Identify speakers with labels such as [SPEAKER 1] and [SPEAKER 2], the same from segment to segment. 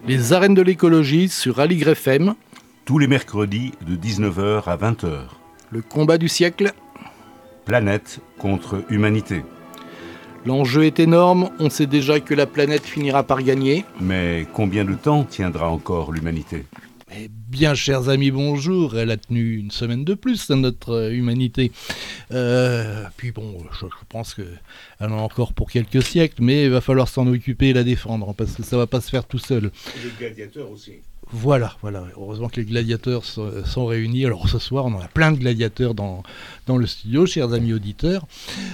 [SPEAKER 1] Les arènes de l'écologie sur Aligre FM.
[SPEAKER 2] Tous les mercredis de 19h à 20h.
[SPEAKER 1] Le combat du siècle.
[SPEAKER 2] Planète contre humanité.
[SPEAKER 1] L'enjeu est énorme, on sait déjà que la planète finira par gagner.
[SPEAKER 2] Mais combien de temps tiendra encore l'humanité ?
[SPEAKER 1] Eh bien, chers amis, bonjour. Elle a tenu une semaine de plus à notre humanité. Puis bon, je pense qu'elle en a encore pour quelques siècles, mais il va falloir s'en occuper et la défendre, parce que ça ne va pas se faire tout seul.
[SPEAKER 2] Et les gladiateurs aussi.
[SPEAKER 1] Voilà. Heureusement que les gladiateurs sont réunis. Alors ce soir, on en a plein de gladiateurs dans le studio, chers amis auditeurs.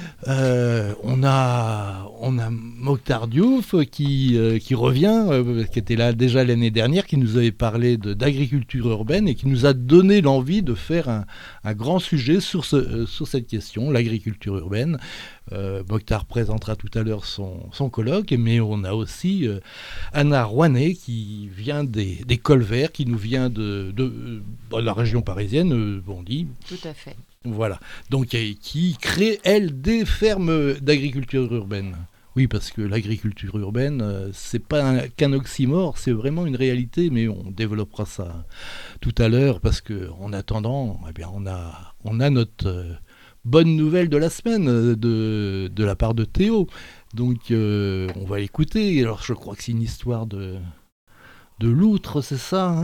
[SPEAKER 1] On a Mokhtar Diouf qui revient, qui était là déjà l'année dernière, qui nous avait parlé d'agriculture urbaine et qui nous a donné l'envie de faire un grand sujet sur cette question, l'agriculture urbaine. Mokhtar présentera tout à l'heure son colloque, mais on a aussi Anna Rouanet qui vient des Colverts, qui nous vient de la région parisienne, Bondy.
[SPEAKER 3] Tout à fait.
[SPEAKER 1] Voilà, donc qui crée, elle, des fermes d'agriculture urbaine. Oui, parce que l'agriculture urbaine, c'est pas qu'un oxymore, c'est vraiment une réalité, mais on développera ça tout à l'heure, parce qu'en attendant, eh bien, on a notre bonne nouvelle de la semaine de la part de Théo. Donc on va l'écouter. Alors je crois que c'est une histoire de loutre, c'est ça, hein ?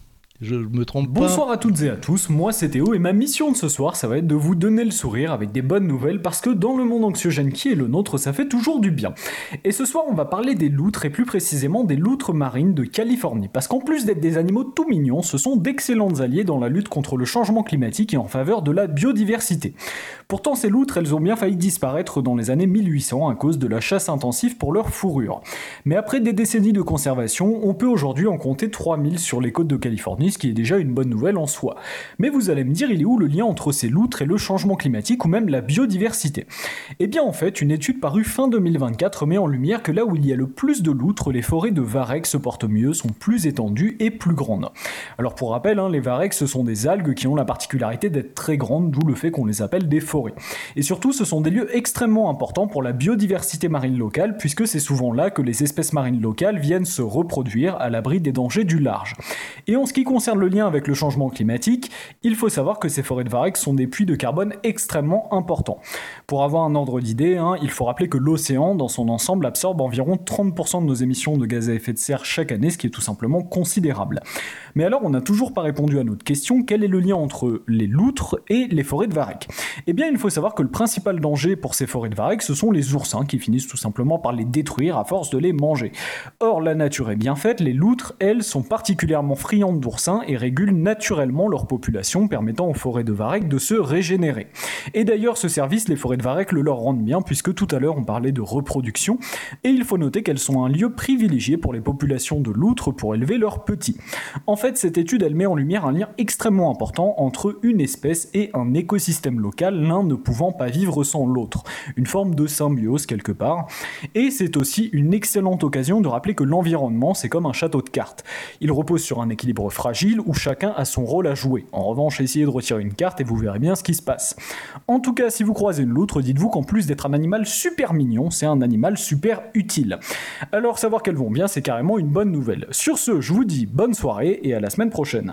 [SPEAKER 1] Je me trompe pas.
[SPEAKER 4] Bonsoir à toutes et à tous, moi c'est Théo et ma mission de ce soir ça va être de vous donner le sourire avec des bonnes nouvelles parce que dans le monde anxiogène qui est le nôtre ça fait toujours du bien. Et ce soir on va parler des loutres et plus précisément des loutres marines de Californie parce qu'en plus d'être des animaux tout mignons, ce sont d'excellents alliés dans la lutte contre le changement climatique et en faveur de la biodiversité. Pourtant ces loutres elles ont bien failli disparaître dans les années 1800 à cause de la chasse intensive pour leur fourrure. Mais après des décennies de conservation, on peut aujourd'hui en compter 3000 sur les côtes de Californie, ce qui est déjà une bonne nouvelle en soi. Mais vous allez me dire, il est où le lien entre ces loutres et le changement climatique ou même la biodiversité ? Eh bien en fait, une étude parue fin 2024 met en lumière que là où il y a le plus de loutres, les forêts de varech se portent mieux, sont plus étendues et plus grandes. Alors pour rappel, les varechs ce sont des algues qui ont la particularité d'être très grandes, d'où le fait qu'on les appelle des forêts. Et surtout, ce sont des lieux extrêmement importants pour la biodiversité marine locale, puisque c'est souvent là que les espèces marines locales viennent se reproduire à l'abri des dangers du large. Et en ce qui concerne le lien avec le changement climatique, il faut savoir que ces forêts de varech sont des puits de carbone extrêmement importants. Pour avoir un ordre d'idée, il faut rappeler que l'océan, dans son ensemble, absorbe environ 30% de nos émissions de gaz à effet de serre chaque année, ce qui est tout simplement considérable. Mais alors, on n'a toujours pas répondu à notre question, quel est le lien entre les loutres et les forêts de varech ? Eh bien, il faut savoir que le principal danger pour ces forêts de varech, ce sont les oursins qui finissent tout simplement par les détruire à force de les manger. Or, la nature est bien faite, les loutres, elles, sont particulièrement friandes d'oursins et régulent naturellement leur population, permettant aux forêts de varech de se régénérer. Et d'ailleurs, ce service, les forêts de varech le leur rendent bien, puisque tout à l'heure on parlait de reproduction, et il faut noter qu'elles sont un lieu privilégié pour les populations de loutres pour élever leurs petits. En fait, cette étude, elle met en lumière un lien extrêmement important entre une espèce et un écosystème local, l'un ne pouvant pas vivre sans l'autre. Une forme de symbiose quelque part. Et c'est aussi une excellente occasion de rappeler que l'environnement, c'est comme un château de cartes. Il repose sur un équilibre fragile où chacun a son rôle à jouer. En revanche, essayez de retirer une carte et vous verrez bien ce qui se passe. En tout cas, si vous croisez une loutre, dites-vous qu'en plus d'être un animal super mignon, c'est un animal super utile. Alors, savoir qu'elles vont bien, c'est carrément une bonne nouvelle. Sur ce, je vous dis bonne soirée et à la semaine prochaine.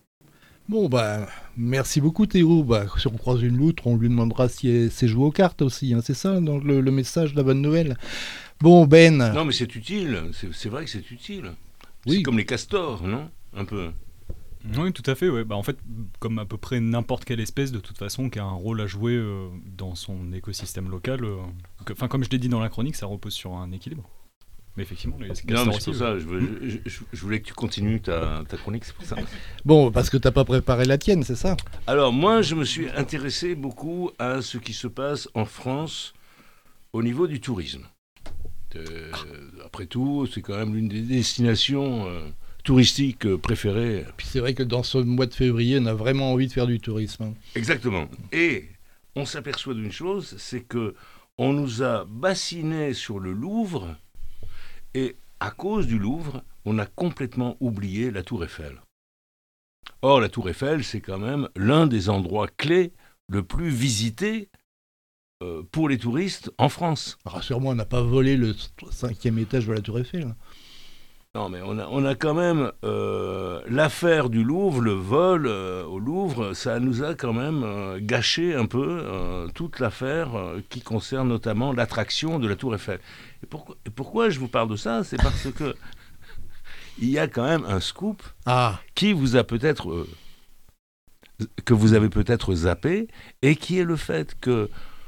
[SPEAKER 1] Bon, merci beaucoup Théo. Si on croise une loutre, on lui demandera si elle sait jouer aux cartes aussi. C'est ça donc le message de la bonne nouvelle. Bon, Ben.
[SPEAKER 2] Non, mais c'est utile. C'est vrai que c'est utile.
[SPEAKER 1] Oui.
[SPEAKER 2] C'est comme les castors, non ? Un peu.
[SPEAKER 5] Oui, tout à fait. Ouais. En fait, comme à peu près n'importe quelle espèce, de toute façon, qui a un rôle à jouer dans son écosystème local. Comme je l'ai dit dans la chronique, ça repose sur un équilibre. Mais effectivement, les castors
[SPEAKER 2] non, mais
[SPEAKER 5] aussi,
[SPEAKER 2] c'est pour ça. Je voulais que tu continues ta chronique, c'est pour ça.
[SPEAKER 1] Bon, parce que t'as pas préparé la tienne, c'est ça ?
[SPEAKER 2] Alors, moi, je me suis intéressé beaucoup à ce qui se passe en France au niveau du tourisme. Après tout, c'est quand même l'une des destinations touristiques préférées.
[SPEAKER 1] Puis c'est vrai que dans ce mois de février, on a vraiment envie de faire du tourisme.
[SPEAKER 2] Exactement. Et on s'aperçoit d'une chose, c'est que on nous a bassinés sur le Louvre, et à cause du Louvre, on a complètement oublié la Tour Eiffel. Or, la Tour Eiffel, c'est quand même l'un des endroits clés le plus visités pour les touristes en France.
[SPEAKER 1] Rassure-moi, on n'a pas volé le 5e étage de la Tour Eiffel.
[SPEAKER 2] Non, mais on a quand même l'affaire du Louvre, le vol au Louvre, ça nous a quand même gâché un peu toute l'affaire qui concerne notamment l'attraction de la Tour Eiffel. Et pourquoi je vous parle de ça? C'est parce que il y a quand même un scoop qui vous a peut-être que vous avez peut-être zappé, et qui est le fait que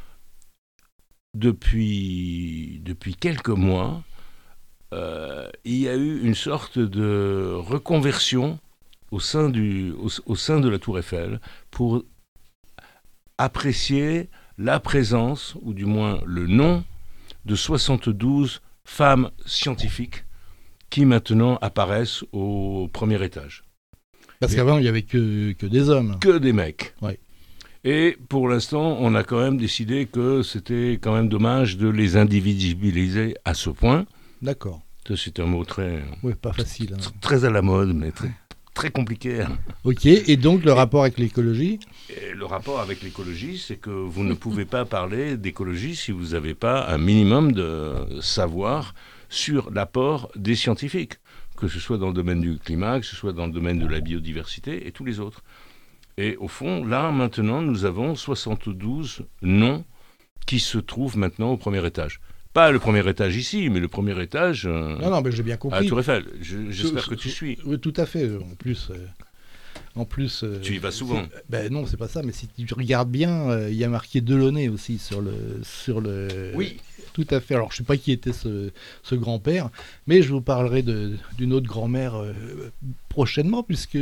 [SPEAKER 2] depuis quelques mois, il y a eu une sorte de reconversion au sein de la Tour Eiffel pour apprécier la présence, ou du moins le nom, de 72 femmes scientifiques qui maintenant apparaissent au premier étage.
[SPEAKER 1] Parce qu'avant, il n'y avait que des hommes.
[SPEAKER 2] Que des mecs.
[SPEAKER 1] Ouais.
[SPEAKER 2] Et pour l'instant, on a quand même décidé que c'était quand même dommage de les individualiser à ce point.
[SPEAKER 1] D'accord.
[SPEAKER 2] Ça, c'est un mot très...
[SPEAKER 1] Oui, pas facile.
[SPEAKER 2] Très à la mode, mais très compliqué. Hein.
[SPEAKER 1] Ok, et donc le rapport avec l'écologie?
[SPEAKER 2] Et le rapport avec l'écologie, c'est que vous ne pouvez pas parler d'écologie si vous n'avez pas un minimum de savoir sur l'apport des scientifiques, que ce soit dans le domaine du climat, que ce soit dans le domaine de la biodiversité et tous les autres. Et au fond, là, maintenant, nous avons 72 noms qui se trouvent maintenant au premier étage. Pas le premier étage ici, mais le premier étage
[SPEAKER 1] non, mais j'ai bien compris.
[SPEAKER 2] à la Tour Eiffel. J'espère que tu suis.
[SPEAKER 1] Oui, tout à fait. En plus,
[SPEAKER 2] tu y vas souvent.
[SPEAKER 1] Ben non, c'est pas ça. Mais si tu regardes bien, il y a marqué Delaunay aussi sur le.
[SPEAKER 2] Oui.
[SPEAKER 1] Tout à fait. Alors, je ne sais pas qui était ce grand-père, mais je vous parlerai d'une autre grand-mère prochainement, puisque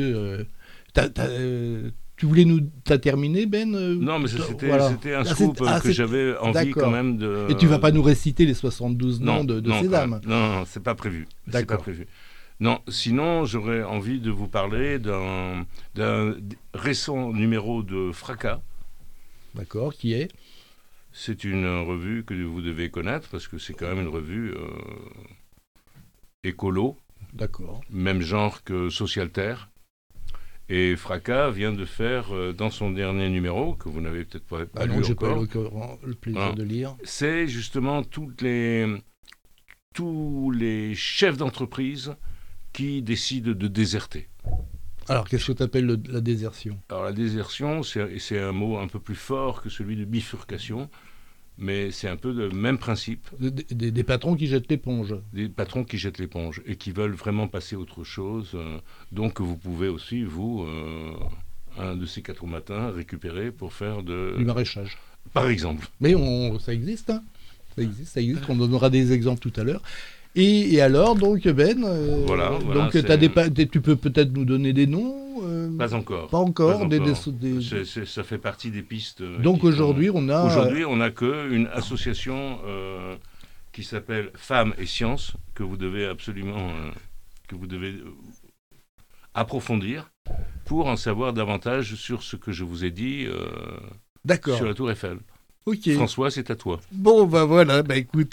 [SPEAKER 1] tu voulais t'as terminé, Ben?
[SPEAKER 2] Non, mais c'était un scoop que j'avais envie quand même de...
[SPEAKER 1] Et tu vas pas nous réciter les 72 noms de ces dames?
[SPEAKER 2] Non, c'est pas prévu. C'est pas prévu. Non, sinon, j'aurais envie de vous parler d'un récent numéro de Fracas.
[SPEAKER 1] D'accord, qui est?
[SPEAKER 2] C'est une revue que vous devez connaître, parce que c'est quand même une revue écolo.
[SPEAKER 1] D'accord.
[SPEAKER 2] Même genre que Socialterre. Et Fracas vient de faire, dans son dernier numéro, que vous n'avez peut-être pas lu
[SPEAKER 1] j'ai
[SPEAKER 2] encore,
[SPEAKER 1] pas le plaisir de lire.
[SPEAKER 2] C'est justement tous les chefs d'entreprise qui décident de déserter.
[SPEAKER 1] Alors, qu'est-ce que tu appelles la désertion?
[SPEAKER 2] Alors, la désertion, c'est un mot un peu plus fort que celui de bifurcation, mais c'est un peu le même principe.
[SPEAKER 1] Des patrons qui jettent l'éponge.
[SPEAKER 2] Des patrons qui jettent l'éponge et qui veulent vraiment passer à autre chose. Donc, vous pouvez aussi, vous, un de ces 4 matins, récupérer pour faire
[SPEAKER 1] du maraîchage.
[SPEAKER 2] Par exemple.
[SPEAKER 1] Mais ça existe, hein. Ça existe. On donnera des exemples tout à l'heure. Et alors, donc, Ben,
[SPEAKER 2] voilà,
[SPEAKER 1] donc, tu peux peut-être nous donner des noms?
[SPEAKER 2] Pas encore.
[SPEAKER 1] Pas encore.
[SPEAKER 2] Ça fait partie des pistes.
[SPEAKER 1] Donc aujourd'hui, on a...
[SPEAKER 2] Aujourd'hui, on n'a qu'une association qui s'appelle Femmes et Sciences, que vous devez absolument approfondir pour en savoir davantage sur ce que je vous ai dit sur la Tour Eiffel.
[SPEAKER 1] Ok.
[SPEAKER 2] François, c'est à toi.
[SPEAKER 1] Bon, voilà, écoute...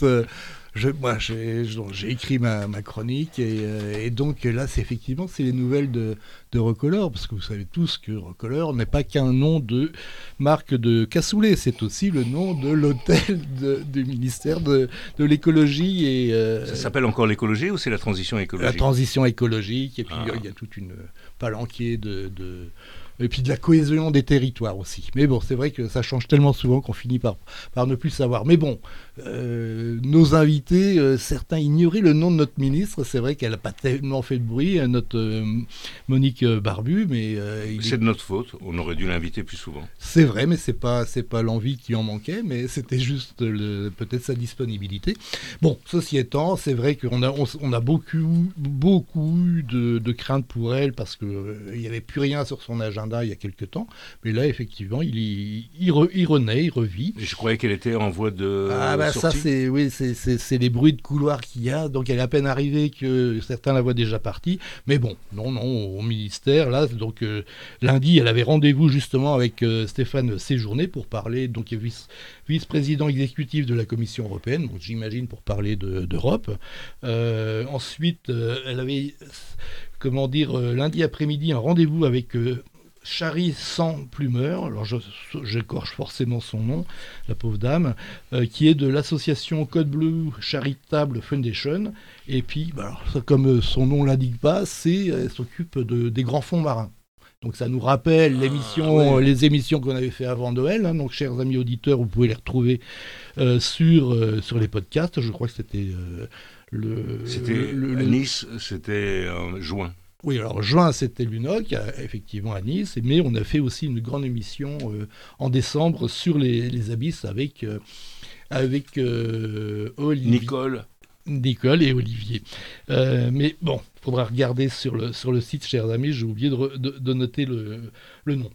[SPEAKER 1] j'ai écrit ma chronique et donc là, c'est les nouvelles de Recolor, parce que vous savez tous que Recolor n'est pas qu'un nom de marque de cassoulet, c'est aussi le nom de l'hôtel du ministère de l'écologie.
[SPEAKER 2] Ça s'appelle encore l'écologie ou c'est la transition écologique?
[SPEAKER 1] La transition écologique, et puis il y a toute une palanquée et puis de la cohésion des territoires aussi. Mais bon, c'est vrai que ça change tellement souvent qu'on finit par ne plus savoir. Mais bon, nos invités, certains ignoraient le nom de notre ministre. C'est vrai qu'elle n'a pas tellement fait de bruit, notre Monique Barbu, mais...
[SPEAKER 2] c'est de notre faute, on aurait dû l'inviter plus souvent.
[SPEAKER 1] C'est vrai, mais c'est pas l'envie qui en manquait, mais c'était juste peut-être sa disponibilité. Bon, ceci étant, c'est vrai qu'on a beaucoup de craintes pour elle, parce qu'il n'y avait plus rien sur son agenda il y a quelques temps, mais là effectivement il renaît, il revit.
[SPEAKER 2] Je croyais qu'elle était en voie de sortie.
[SPEAKER 1] Ça c'est les bruits de couloir qu'il y a, donc elle est à peine arrivée que certains la voient déjà partie, mais bon, non, au ministère, là, donc lundi elle avait rendez-vous justement avec Stéphane Séjourné pour parler, donc il est vice-président exécutif de la Commission européenne, donc j'imagine pour parler d'Europe. Ensuite, elle avait lundi après-midi un rendez-vous avec Chari sans plumeur, alors j'écorche forcément son nom, la pauvre dame, qui est de l'association Code Bleu Charitable Foundation. Et puis, alors, comme son nom l'indique pas, elle s'occupe des grands fonds marins. Donc ça nous rappelle les émissions qu'on avait fait avant Noël. Hein. Donc chers amis auditeurs, vous pouvez les retrouver sur les podcasts. Je crois que c'était
[SPEAKER 2] à Nice, c'était juin.
[SPEAKER 1] Oui, alors juin, c'était l'UNOC, effectivement à Nice, mais on a fait aussi une grande émission en décembre sur les abysses avec Olivier. Nicole et Olivier. Mais bon, il faudra regarder sur le site, chers amis, j'ai oublié de noter le nom.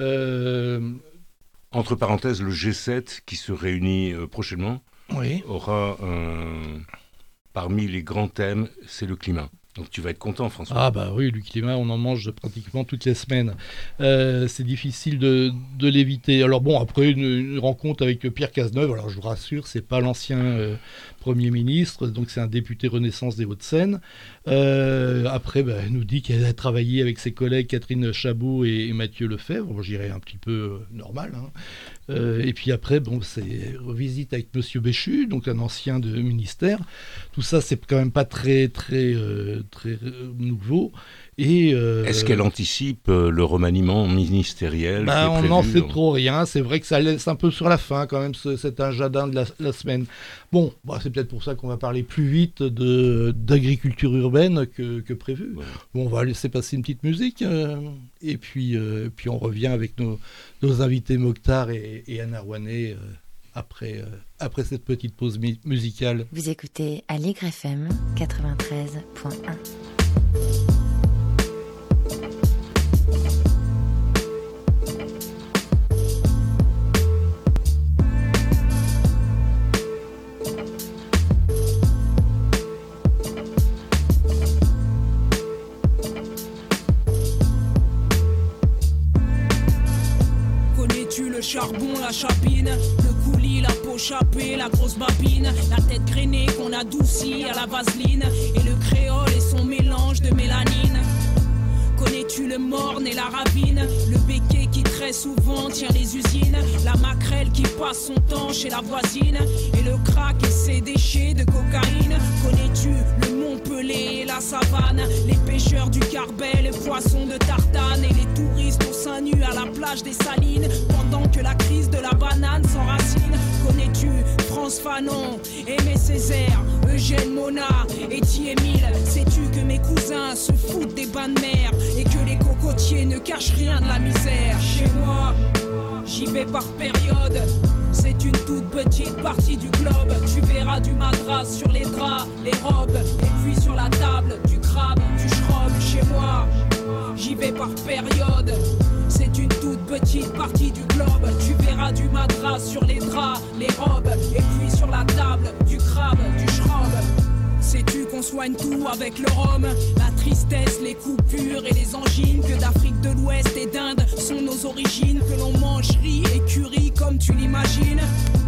[SPEAKER 2] Entre parenthèses, le G7 qui se réunit prochainement aura parmi les grands thèmes, c'est le climat. Donc tu vas être content, François.
[SPEAKER 1] Ah bah oui, le climat, on en mange pratiquement toutes les semaines. C'est difficile de l'éviter. Alors bon, après une rencontre avec Pierre Cazeneuve, alors je vous rassure, c'est pas l'ancien Premier ministre, donc c'est un député Renaissance des Hauts-de-Seine. Après, il nous dit qu'elle a travaillé avec ses collègues Catherine Chabot et Mathieu Lefebvre. Bon, j'irais un petit peu normal. Hein. Et puis après, c'est visite avec Monsieur Béchu, donc un ancien de ministère. Tout ça, c'est quand même pas très nouveau. Et
[SPEAKER 2] est-ce qu'elle anticipe le remaniement ministériel qui est
[SPEAKER 1] on
[SPEAKER 2] prévu,
[SPEAKER 1] n'en sait trop rien. C'est vrai que ça laisse un peu sur la fin quand même cet agenda de la semaine. Bon, c'est peut-être pour ça qu'on va parler plus vite d'agriculture urbaine que prévu. Ouais. Bon, on va laisser passer une petite musique et puis on revient avec nos invités Mokhtar et Anna Rouanet après cette petite pause musicale.
[SPEAKER 3] Vous écoutez Aligre FM 93.1.
[SPEAKER 6] Le charbon, la chapine, le coulis, la peau chapée, la grosse babine, la tête grainée qu'on adoucit à la vaseline, et le créole et son mélange de mélanine. Connais-tu le morne et la ravine, le béquet qui très souvent tient les usines, la maquerelle qui passe son temps chez la voisine, et le crack et ses déchets de cocaïne. Connais-tu le Montpellier et la savane, les pêcheurs du Carbet, les poissons de Tartane, et les touristes au sein nu à la plage des Salines, pendant que la crise de la banane s'enracine. Connais-tu France Fanon, Aimé Césaire, Eugène Mona et Émile? Sais-tu que mes cousins se foutent des bains de mer et que les cocotiers ne cachent rien de la misère? Chez moi, j'y vais par période. C'est une toute petite partie du globe. Tu verras du madras sur les draps, les robes, et puis sur la table, du crabe, du schrob. Chez moi, j'y vais par période. C'est une toute petite partie du globe. Tu verras du madras sur les draps, les robes, et puis sur la table, du crabe, du schrob. Sais-tu qu'on soigne tout avec le rhum? La tristesse, les coupures et les angines, que d'Afrique de l'Ouest et d'Inde sont nos origines, que l'on mange riz et curry comme tu l'imagines.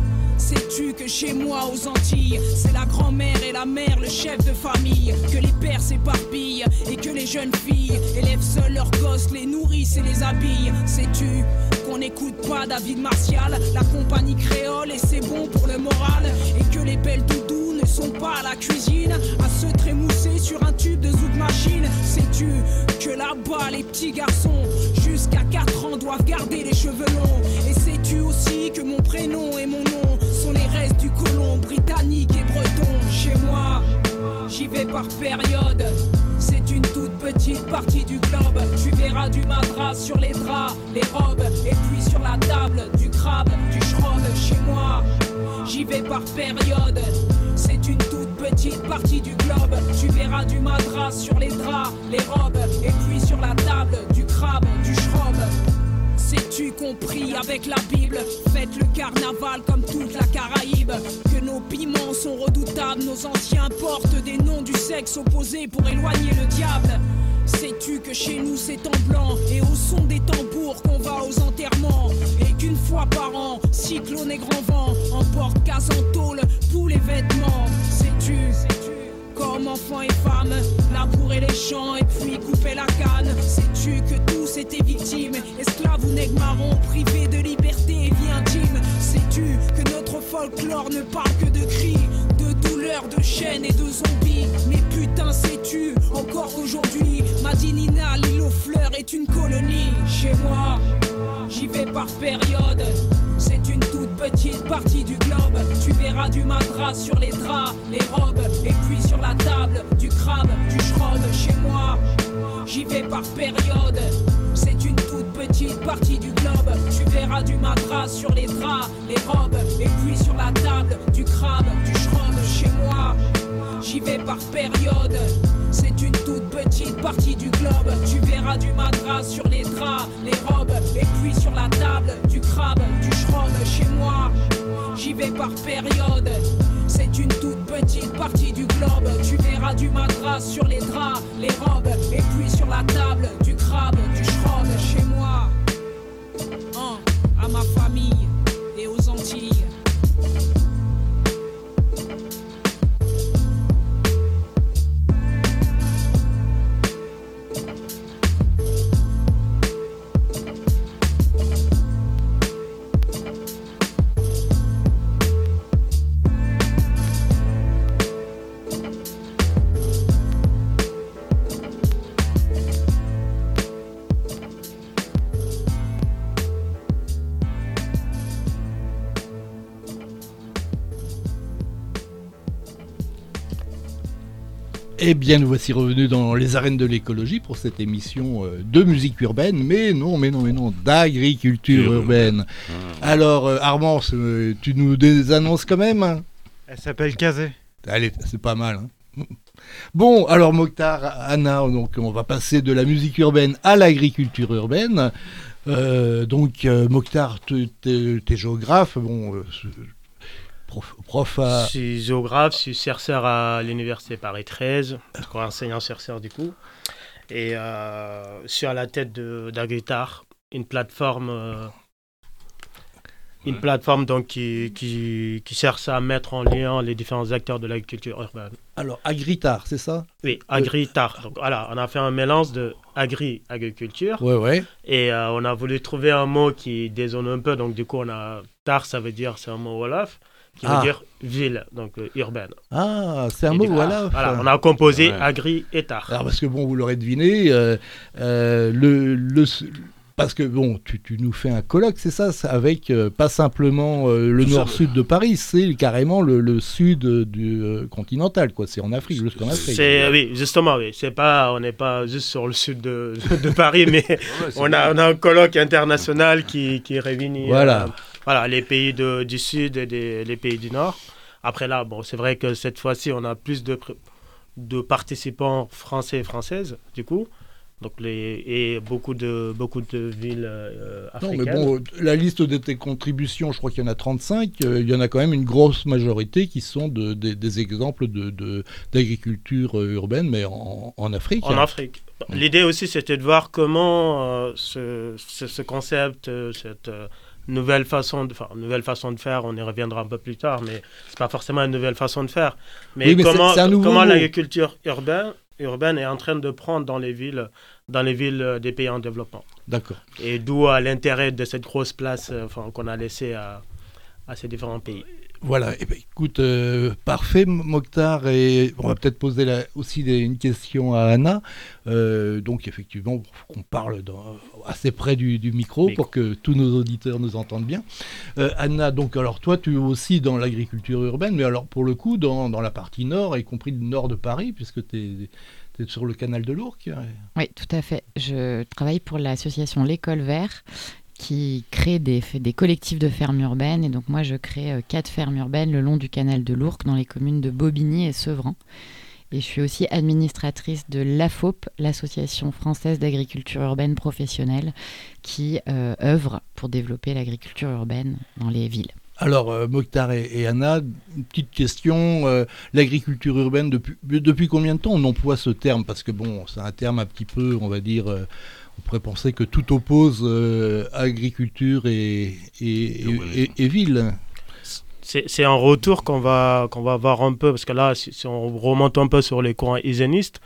[SPEAKER 6] Sais-tu que chez moi aux Antilles, c'est la grand-mère et la mère, le chef de famille, que les pères s'éparpillent et que les jeunes filles élèvent seuls leurs gosses, les nourrissent et les habillent? Sais-tu qu'on n'écoute pas David Martial, la compagnie créole et c'est bon pour le moral, et que les belles doudous ne sont pas à la cuisine à se trémousser sur un tube de zouk machine? Sais-tu que là-bas les petits garçons jusqu'à 4 ans doivent garder les cheveux longs? Et sais-tu aussi que mon prénom et mon nom sont les restes du colon britannique et breton? Chez moi, j'y vais par période. C'est une toute petite partie du globe. Tu verras du madras sur les draps, les robes, et puis sur la table, du crabe, du schrob. Chez moi, j'y vais par période. C'est une toute petite partie du globe. Tu verras du madras sur les draps, les robes, et puis sur la table, du crabe, du schrob. Sais-tu qu'on prie avec la Bible? Faites le carnaval comme toute la Caraïbe. Que nos piments sont redoutables. Nos anciens portent des noms du sexe opposé pour éloigner le diable. Sais-tu que chez nous c'est en blanc et au son des tambours qu'on va aux enterrements, et qu'une fois par an, cyclone et grand vent emportent casse en tôle tous les vêtements? Sais-tu comme enfants et femmes labourer les champs et puis couper la canne? Sais-tu que tous étaient victimes folklore ne parle que de cris, de douleurs, de chaînes et de zombies. Mais putain, sais-tu, encore aujourd'hui, Madinina, l'île aux fleurs est une colonie. Chez moi, j'y vais par période. C'est une toute petite partie du globe. Tu verras du madras sur les draps, les robes, et puis sur la table, du crabe, du schrob. Chez moi, j'y vais par période. C'est une toute petite partie du globe. Tu verras du madras sur les draps, les robes, et puis sur la table, du crabe, du schrob. Chez moi, j'y vais par période. C'est une toute petite partie du globe. Tu verras du madras sur les draps, les robes, et puis sur la table, du crabe, du schrob. Chez moi, j'y vais par période. C'est une toute petite partie du globe. Tu verras du madras sur les draps, les robes, et puis sur la table, du crabe, du schrob. Chez moi, à ma famille et aux Antilles.
[SPEAKER 1] Eh bien, nous voici revenus dans les arènes de l'écologie pour cette émission de musique urbaine, mais non, d'agriculture urbaine. Alors, Armand, tu nous désannonces quand même ?
[SPEAKER 7] Elle s'appelle Kazé.
[SPEAKER 1] Allez, c'est pas mal. Hein. Bon, alors Mokhtar, Anna, donc on va passer de la musique urbaine à l'agriculture urbaine. Mokhtar, t'es géographe, prof à...
[SPEAKER 8] Je suis géographe, je suis chercheur à l'université Paris 13, enseignant-chercheur du coup. Et je suis à la tête d'Agritar, une plateforme donc qui cherche à mettre en lien les différents acteurs de l'agriculture urbaine.
[SPEAKER 1] Alors, Agritar, c'est ça ?
[SPEAKER 8] Oui, Agritar. Donc voilà, on a fait un mélange de agriculture.
[SPEAKER 1] Ouais.
[SPEAKER 8] Et on a voulu trouver un mot qui dézone un peu. Donc du coup, tar, ça veut dire, c'est un mot wolof, qui veut dire ville, donc urbaine.
[SPEAKER 1] Ah, c'est un mot wolof.
[SPEAKER 8] Voilà, on a composé agri et tar.
[SPEAKER 1] Alors parce que bon, vous l'aurez deviné, parce que bon, tu nous fais un colloque, c'est ça, avec pas simplement le nord-sud de Paris, c'est carrément le sud du continental, quoi. C'est en Afrique, jusqu'en Afrique.
[SPEAKER 8] Oui, justement, oui. On n'est pas juste sur le sud de Paris, mais on a un colloque international qui réunit les pays du sud et les pays du nord. Après là, bon, c'est vrai que cette fois-ci, on a plus de participants français et françaises, du coup. Donc et beaucoup de villes africaines.
[SPEAKER 1] Non, mais bon, la liste de tes contributions, je crois qu'il y en a 35. Il y en a quand même une grosse majorité qui sont des exemples d'agriculture urbaine, mais en Afrique.
[SPEAKER 8] En Afrique. L'idée aussi, c'était de voir comment ce concept, cette nouvelle façon de faire, on y reviendra un peu plus tard, mais c'est pas forcément une nouvelle façon de faire. Mais comment l'agriculture urbaine est en train de prendre dans les villes des pays en développement.
[SPEAKER 1] D'accord.
[SPEAKER 8] Et d'où l'intérêt de cette grosse place qu'on a laissée à ces différents pays.
[SPEAKER 1] Voilà, écoute, parfait Mokhtar, et on va peut-être poser aussi une question à Anna. Donc effectivement, on parle assez près du micro pour que tous nos auditeurs nous entendent bien. Anna, donc alors toi tu es aussi dans l'agriculture urbaine, mais alors pour le coup dans la partie nord, y compris le nord de Paris, puisque tu es sur le canal de l'Ourcq.
[SPEAKER 9] Oui, tout à fait. Je travaille pour l'association L'École Vert, qui crée des collectifs de fermes urbaines. Et donc moi, je crée 4 fermes urbaines le long du canal de l'Ourcq, dans les communes de Bobigny et Sevran. Et je suis aussi administratrice de l'AFOP, l'Association française d'agriculture urbaine professionnelle, qui œuvre pour développer l'agriculture urbaine dans les villes.
[SPEAKER 1] Alors, Mokhtar et Anna, une petite question. L'agriculture urbaine, depuis combien de temps on emploie ce terme ? Parce que bon, c'est un terme un petit peu, on va dire... on pourrait penser que tout oppose agriculture et ville.
[SPEAKER 8] C'est un retour qu'on va voir un peu, parce que là, si on remonte un peu sur les courants hygiénistes,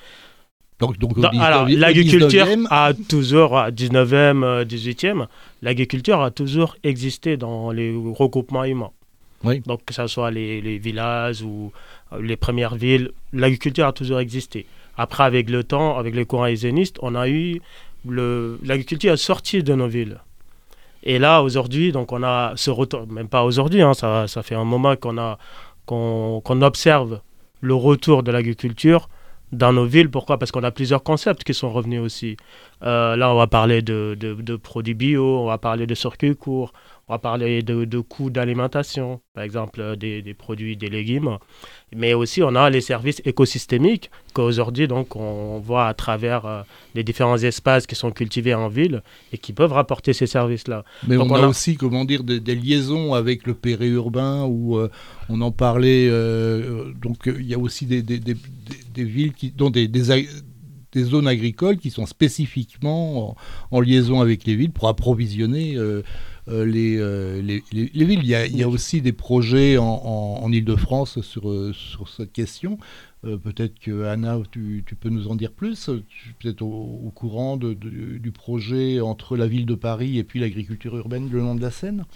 [SPEAKER 8] l'agriculture a toujours, 19e, 18e, l'agriculture a toujours existé dans les regroupements humains.
[SPEAKER 1] Oui.
[SPEAKER 8] Donc que ce soit les villages ou les premières villes, l'agriculture a toujours existé. Après, avec le temps, avec les courants hygiénistes, on a eu l'agriculture est sortie de nos villes. Et là, aujourd'hui, donc on a ce retour, même pas aujourd'hui, ça fait un moment qu'on observe le retour de l'agriculture dans nos villes. Pourquoi ? Parce qu'on a plusieurs concepts qui sont revenus aussi. Là, on va parler de produits bio, on va parler de circuits courts, on va parler de coûts d'alimentation, par exemple des produits, des légumes. Mais aussi, on a les services écosystémiques qu'aujourd'hui, donc, on voit à travers les différents espaces qui sont cultivés en ville et qui peuvent rapporter ces services-là.
[SPEAKER 1] Mais
[SPEAKER 8] donc,
[SPEAKER 1] on a aussi, comment dire, des liaisons avec le périurbain où on en parlait. Donc, il y a aussi des villes dont des zones agricoles qui sont spécifiquement en liaison avec les villes pour approvisionner les villes. Il y a aussi des projets en Ile-de-France sur cette question. Peut-être que Anna, tu peux nous en dire plus. Tu es peut-être au courant du projet entre la ville de Paris et puis l'agriculture urbaine le long de la Seine.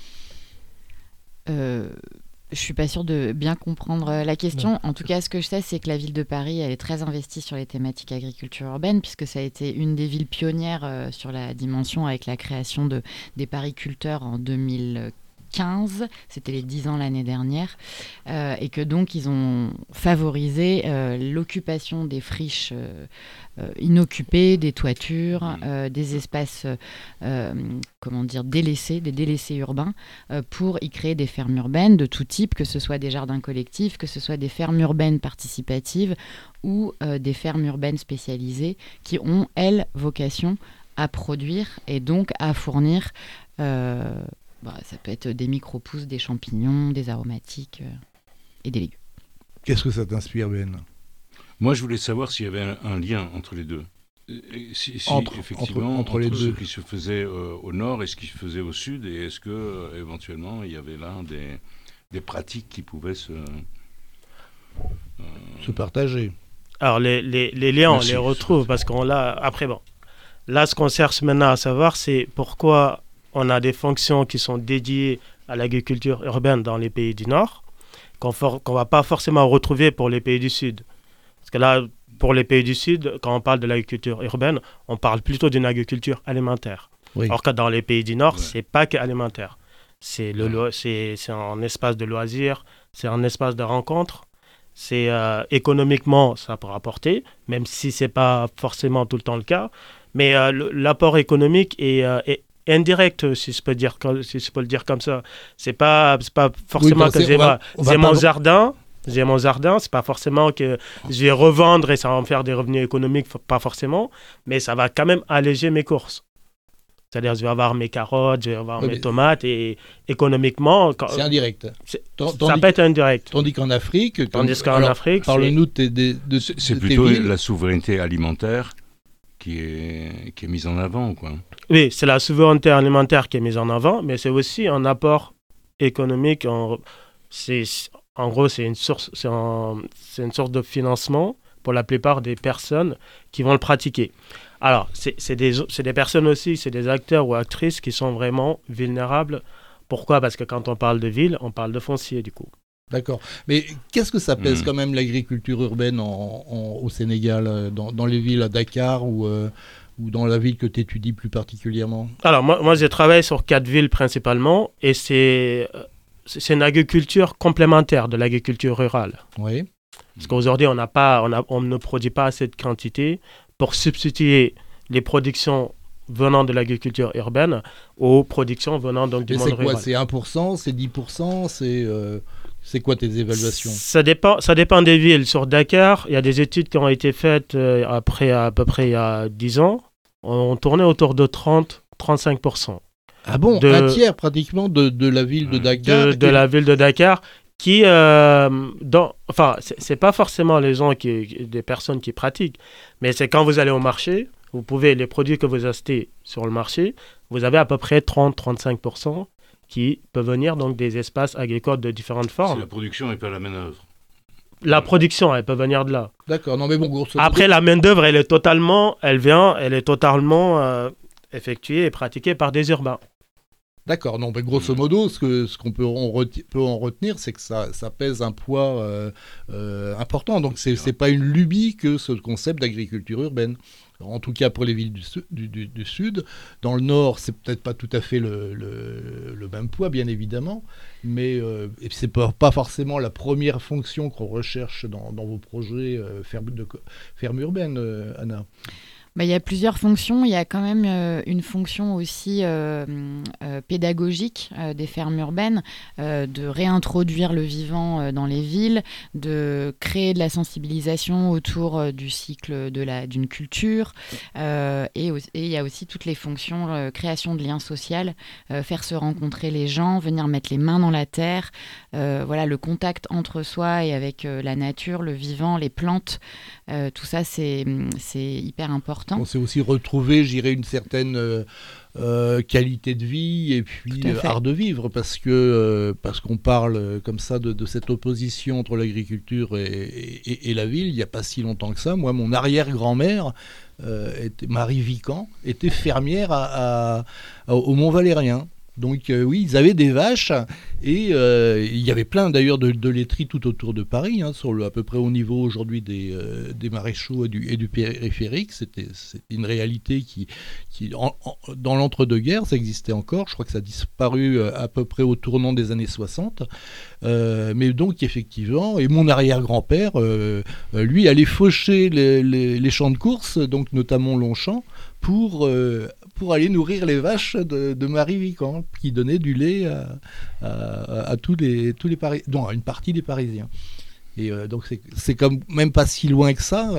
[SPEAKER 9] Je suis pas sûre de bien comprendre la question. Non. En tout cas, ce que je sais, c'est que la ville de Paris, elle est très investie sur les thématiques agriculture urbaine, puisque ça a été une des villes pionnières sur la dimension avec la création des pariculteurs en 2015. C'était les 10 ans l'année dernière. Et que donc, ils ont favorisé l'occupation des friches inoccupées, des toitures, des espaces délaissés, des délaissés urbains, pour y créer des fermes urbaines de tout type, que ce soit des jardins collectifs, que ce soit des fermes urbaines participatives ou des fermes urbaines spécialisées qui ont, elles, vocation à produire et donc à fournir, ça peut être des micro-pousses, des champignons, des aromatiques et des légumes.
[SPEAKER 1] Qu'est-ce que ça t'inspire, Ben ?
[SPEAKER 2] Moi, je voulais savoir s'il y avait un lien entre les deux. Entre les deux. Ce qui se faisait au nord et ce qui se faisait au sud, et est-ce que éventuellement il y avait là des pratiques qui pouvaient se
[SPEAKER 1] partager.
[SPEAKER 8] Alors les liens, on les retrouve parce qu'on l'a. Après, là, ce qu'on cherche maintenant à savoir, c'est pourquoi on a des fonctions qui sont dédiées à l'agriculture urbaine dans les pays du Nord, qu'on ne va pas forcément retrouver pour les pays du Sud. Parce que là, pour les pays du Sud, quand on parle de l'agriculture urbaine, on parle plutôt d'une agriculture alimentaire. Oui. Alors que dans les pays du Nord, c'est pas qu'alimentaire. C'est un espace de loisirs, c'est un espace de rencontre. C'est économiquement, ça peut rapporter, même si c'est pas forcément tout le temps le cas. Mais l'apport économique est indirect, si je peux le dire comme ça. C'est pas forcément que j'ai mon jardin. J'ai mon jardin, c'est pas forcément que je vais revendre et ça va me faire des revenus économiques, pas forcément, mais ça va quand même alléger mes courses. C'est-à-dire, je vais avoir mes carottes, je vais avoir mes tomates, et économiquement...
[SPEAKER 1] C'est indirect.
[SPEAKER 8] Ça peut être indirect.
[SPEAKER 1] Tandis qu'en Afrique...
[SPEAKER 8] Parle-nous
[SPEAKER 1] de
[SPEAKER 2] c'est plutôt la souveraineté alimentaire qui est mise en avant, quoi.
[SPEAKER 8] Oui, c'est la souveraineté alimentaire qui est mise en avant, mais c'est aussi un apport économique. En gros, c'est une source de financement pour la plupart des personnes qui vont le pratiquer. Alors, c'est des personnes aussi, c'est des acteurs ou actrices qui sont vraiment vulnérables. Pourquoi ? Parce que quand on parle de ville, on parle de foncier, du coup.
[SPEAKER 1] D'accord. Mais qu'est-ce que ça pèse quand même l'agriculture urbaine au Sénégal, dans les villes à Dakar ou dans la ville que tu étudies plus particulièrement ?
[SPEAKER 8] Alors, moi, j'ai travaillé sur 4 villes principalement, et c'est une agriculture complémentaire de l'agriculture rurale.
[SPEAKER 1] Oui.
[SPEAKER 8] Parce qu'aujourd'hui, on ne produit pas assez de quantité pour substituer les productions venant de l'agriculture urbaine aux productions venant donc du monde rural.
[SPEAKER 1] C'est quoi ? C'est 1%, c'est 10%, c'est quoi tes évaluations ?
[SPEAKER 8] Ça dépend des villes. Sur Dakar, il y a des études qui ont été faites à peu près il y a 10 ans. On tournait autour de 30-35%.
[SPEAKER 1] Ah bon, un tiers pratiquement de la ville de Dakar.
[SPEAKER 8] De la ville de Dakar, qui, c'est pas forcément des personnes qui pratiquent, mais c'est quand vous allez au marché, les produits que vous achetez sur le marché, vous avez à peu près 30-35% qui peuvent venir donc des espaces agricoles de différentes formes.
[SPEAKER 2] C'est la production et pas la main-d'œuvre.
[SPEAKER 8] La production, elle peut venir de là.
[SPEAKER 1] D'accord, non mais bon.
[SPEAKER 8] Après, la main-d'œuvre, elle est totalement effectuée et pratiquée par des urbains.
[SPEAKER 1] D'accord, non, mais grosso modo, ce qu'on peut en retenir, c'est que ça pèse un poids important. Donc, c'est pas une lubie que ce concept d'agriculture urbaine. En tout cas pour les villes du Sud. Dans le Nord, c'est peut-être pas tout à fait le même poids, bien évidemment, mais c'est pas forcément la première fonction qu'on recherche dans vos projets ferme urbaine, Anna.
[SPEAKER 9] Il y a plusieurs fonctions. Il y a quand même une fonction aussi pédagogique des fermes urbaines, de réintroduire le vivant dans les villes, de créer de la sensibilisation autour du cycle d'une culture. Et il y a aussi toutes les fonctions, création de liens sociaux, faire se rencontrer les gens, venir mettre les mains dans la terre. Voilà, le contact entre soi et avec la nature, le vivant, les plantes. Tout ça, c'est hyper important.
[SPEAKER 1] On s'est aussi retrouvé, je dirais, une certaine qualité de vie et puis art de vivre, parce qu'on parle comme ça de cette opposition entre l'agriculture et la ville. Il n'y a pas si longtemps que ça. Moi, mon arrière-grand-mère, Marie Vican, était fermière au Mont-Valérien. Donc oui, ils avaient des vaches et il y avait plein d'ailleurs de laiteries tout autour de Paris, à peu près au niveau aujourd'hui des maréchaux et du périphérique. C'était une réalité qui dans l'entre-deux-guerres, ça existait encore. Je crois que ça a disparu à peu près au tournant des années 60. Mais donc effectivement, et mon arrière-grand-père, lui, allait faucher les champs de course, donc notamment Longchamp, pour aller nourrir les vaches de Marie Vican, qui donnait du lait à tous les Parisiens, non, à une partie des Parisiens. Et donc c'est comme même pas si loin que ça.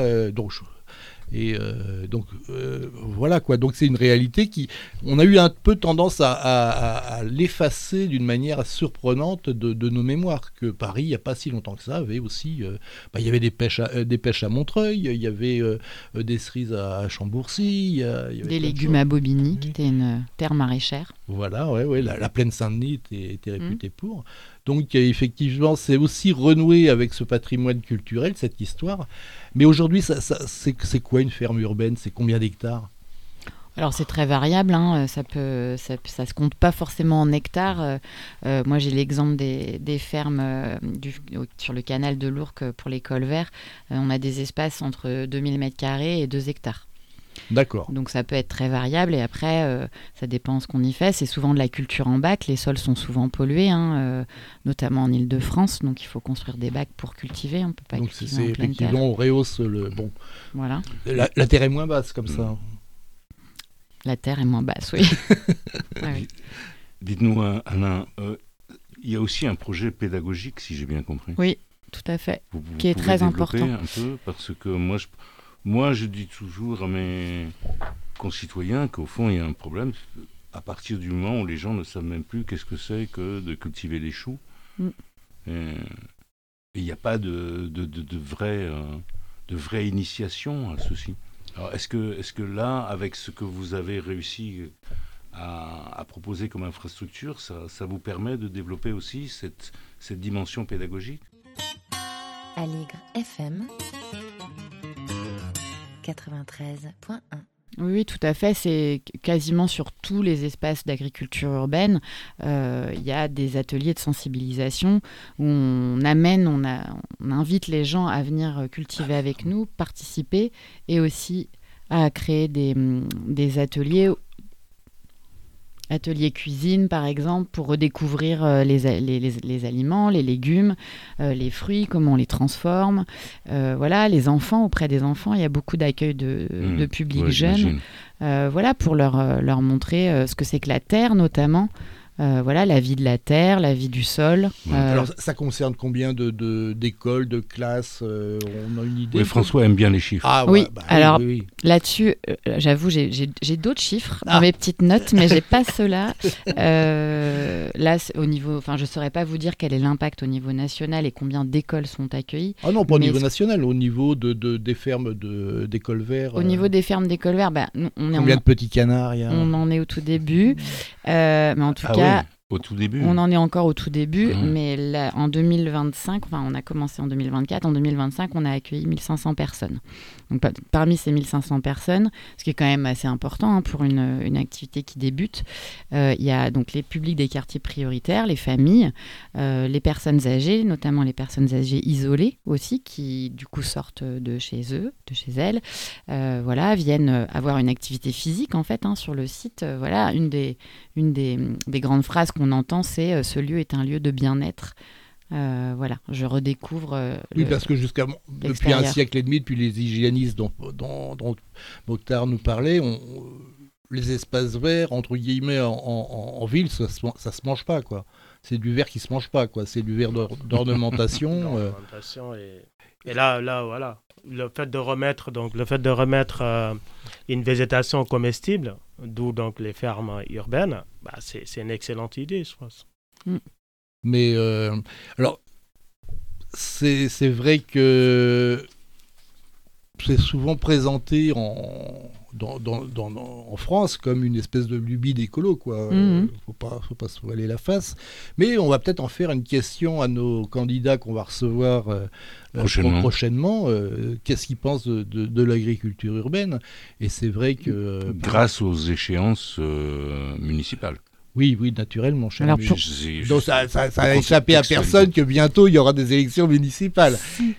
[SPEAKER 1] Voilà quoi. Donc c'est une réalité on a eu un peu tendance à l'effacer d'une manière surprenante de nos mémoires. Que Paris, il n'y a pas si longtemps que ça, avait aussi, il y avait des pêches à Montreuil, il y avait des cerises à Chambourcy, il y avait
[SPEAKER 9] des légumes à Bobigny, qui était une terre maraîchère.
[SPEAKER 1] Voilà, ouais, la plaine Saint-Denis était réputée pour. Donc effectivement, c'est aussi renouer avec ce patrimoine culturel, cette histoire. Mais aujourd'hui, c'est quoi une ferme urbaine ? C'est combien d'hectares ?
[SPEAKER 9] Alors c'est très variable, ça se compte pas forcément en hectares. Moi j'ai l'exemple des fermes sur le canal de l'Ourcq pour l'école vert. On a des espaces entre 2000 m² et 2 hectares.
[SPEAKER 1] D'accord.
[SPEAKER 9] Donc ça peut être très variable et après ça dépend ce qu'on y fait. C'est souvent de la culture en bac, les sols sont souvent pollués, notamment en Île-de-France, donc il faut construire des bacs pour cultiver, on peut pas
[SPEAKER 1] donc
[SPEAKER 9] cultiver en pleine terre.
[SPEAKER 1] Donc effectivement on rehausse le... Bon.
[SPEAKER 9] Voilà.
[SPEAKER 1] La terre est moins basse comme ça.
[SPEAKER 9] La terre est moins basse, oui.
[SPEAKER 2] Oui. Dites-nous, Anna, il y a aussi un projet pédagogique, si j'ai bien compris.
[SPEAKER 9] Oui, tout à fait,
[SPEAKER 2] vous
[SPEAKER 9] qui est très important.
[SPEAKER 2] Un peu, parce que moi, je dis toujours à mes concitoyens qu'au fond, il y a un problème. À partir du moment où les gens ne savent même plus qu'est-ce que c'est que de cultiver des choux. Et il n'y a pas de vraie initiation à ceci. Alors, est-ce que là, avec ce que vous avez réussi à proposer comme infrastructure, ça vous permet de développer aussi cette dimension pédagogique ?
[SPEAKER 3] Aligre FM 93.1.
[SPEAKER 9] Oui, tout à fait. C'est quasiment sur tous les espaces d'agriculture urbaine. Il y a des ateliers de sensibilisation où on invite les gens à venir cultiver avec nous, participer et aussi à créer des ateliers cuisine par exemple, pour redécouvrir les aliments, les légumes, les fruits, comment on les transforme. Voilà, les enfants, auprès des enfants, il y a beaucoup d'accueil de public jeune. Voilà, pour leur montrer ce que c'est que la terre notamment. Voilà, la vie de la terre, la vie du sol.
[SPEAKER 1] Alors, ça concerne combien d'écoles, de classes on a une idée?
[SPEAKER 2] Oui, François aime bien les chiffres.
[SPEAKER 9] Ah, ouais, oui, alors oui. Là-dessus, j'avoue, j'ai d'autres chiffres dans mes petites notes, mais j'ai pas ceux-là. Là, au niveau, enfin, je saurais pas vous dire quel est l'impact au niveau national et combien d'écoles sont accueillies.
[SPEAKER 1] Ah non, pas au niveau national, au niveau des fermes d'écoles verts.
[SPEAKER 9] Au niveau des fermes d'écoles verts,
[SPEAKER 1] combien de petits canards il y a?
[SPEAKER 9] On en est au tout début, mais en tout cas.
[SPEAKER 2] Au tout début.
[SPEAKER 9] On en est encore au tout début, mais là, en 2025, enfin on a commencé en 2024, en 2025 on a accueilli 1500 personnes. Donc parmi ces 1500 personnes, ce qui est quand même assez important pour une activité qui débute, il y a donc les publics des quartiers prioritaires, les familles, les personnes âgées, notamment les personnes âgées isolées aussi, qui du coup sortent de chez eux, de chez elles, viennent avoir une activité physique en fait sur le site. Une des grandes phrases qu'on entend, c'est ce lieu est un lieu de bien-être. Je redécouvre.
[SPEAKER 1] Oui, parce que depuis un siècle et demi, depuis les hygiénistes dont Mokhtar nous parlait, les espaces verts, entre guillemets, en ville, ça se mange pas, quoi. C'est du verre qui se mange pas, quoi. C'est du verre d'ornementation.
[SPEAKER 8] Et là, voilà. Le fait de remettre une végétation comestible, d'où donc les fermes urbaines, c'est une excellente idée, je pense.
[SPEAKER 1] Mais alors, c'est vrai que c'est souvent présenté en France comme une espèce de lubie d'écolo, quoi. Faut pas se voiler la face. Mais on va peut-être en faire une question à nos candidats qu'on va recevoir prochainement. Qu'est-ce qu'ils pensent de l'agriculture urbaine? Et c'est vrai que
[SPEAKER 2] grâce aux échéances municipales.
[SPEAKER 1] Oui, naturellement. Donc ça a échappé à personne que bientôt il y aura des élections municipales.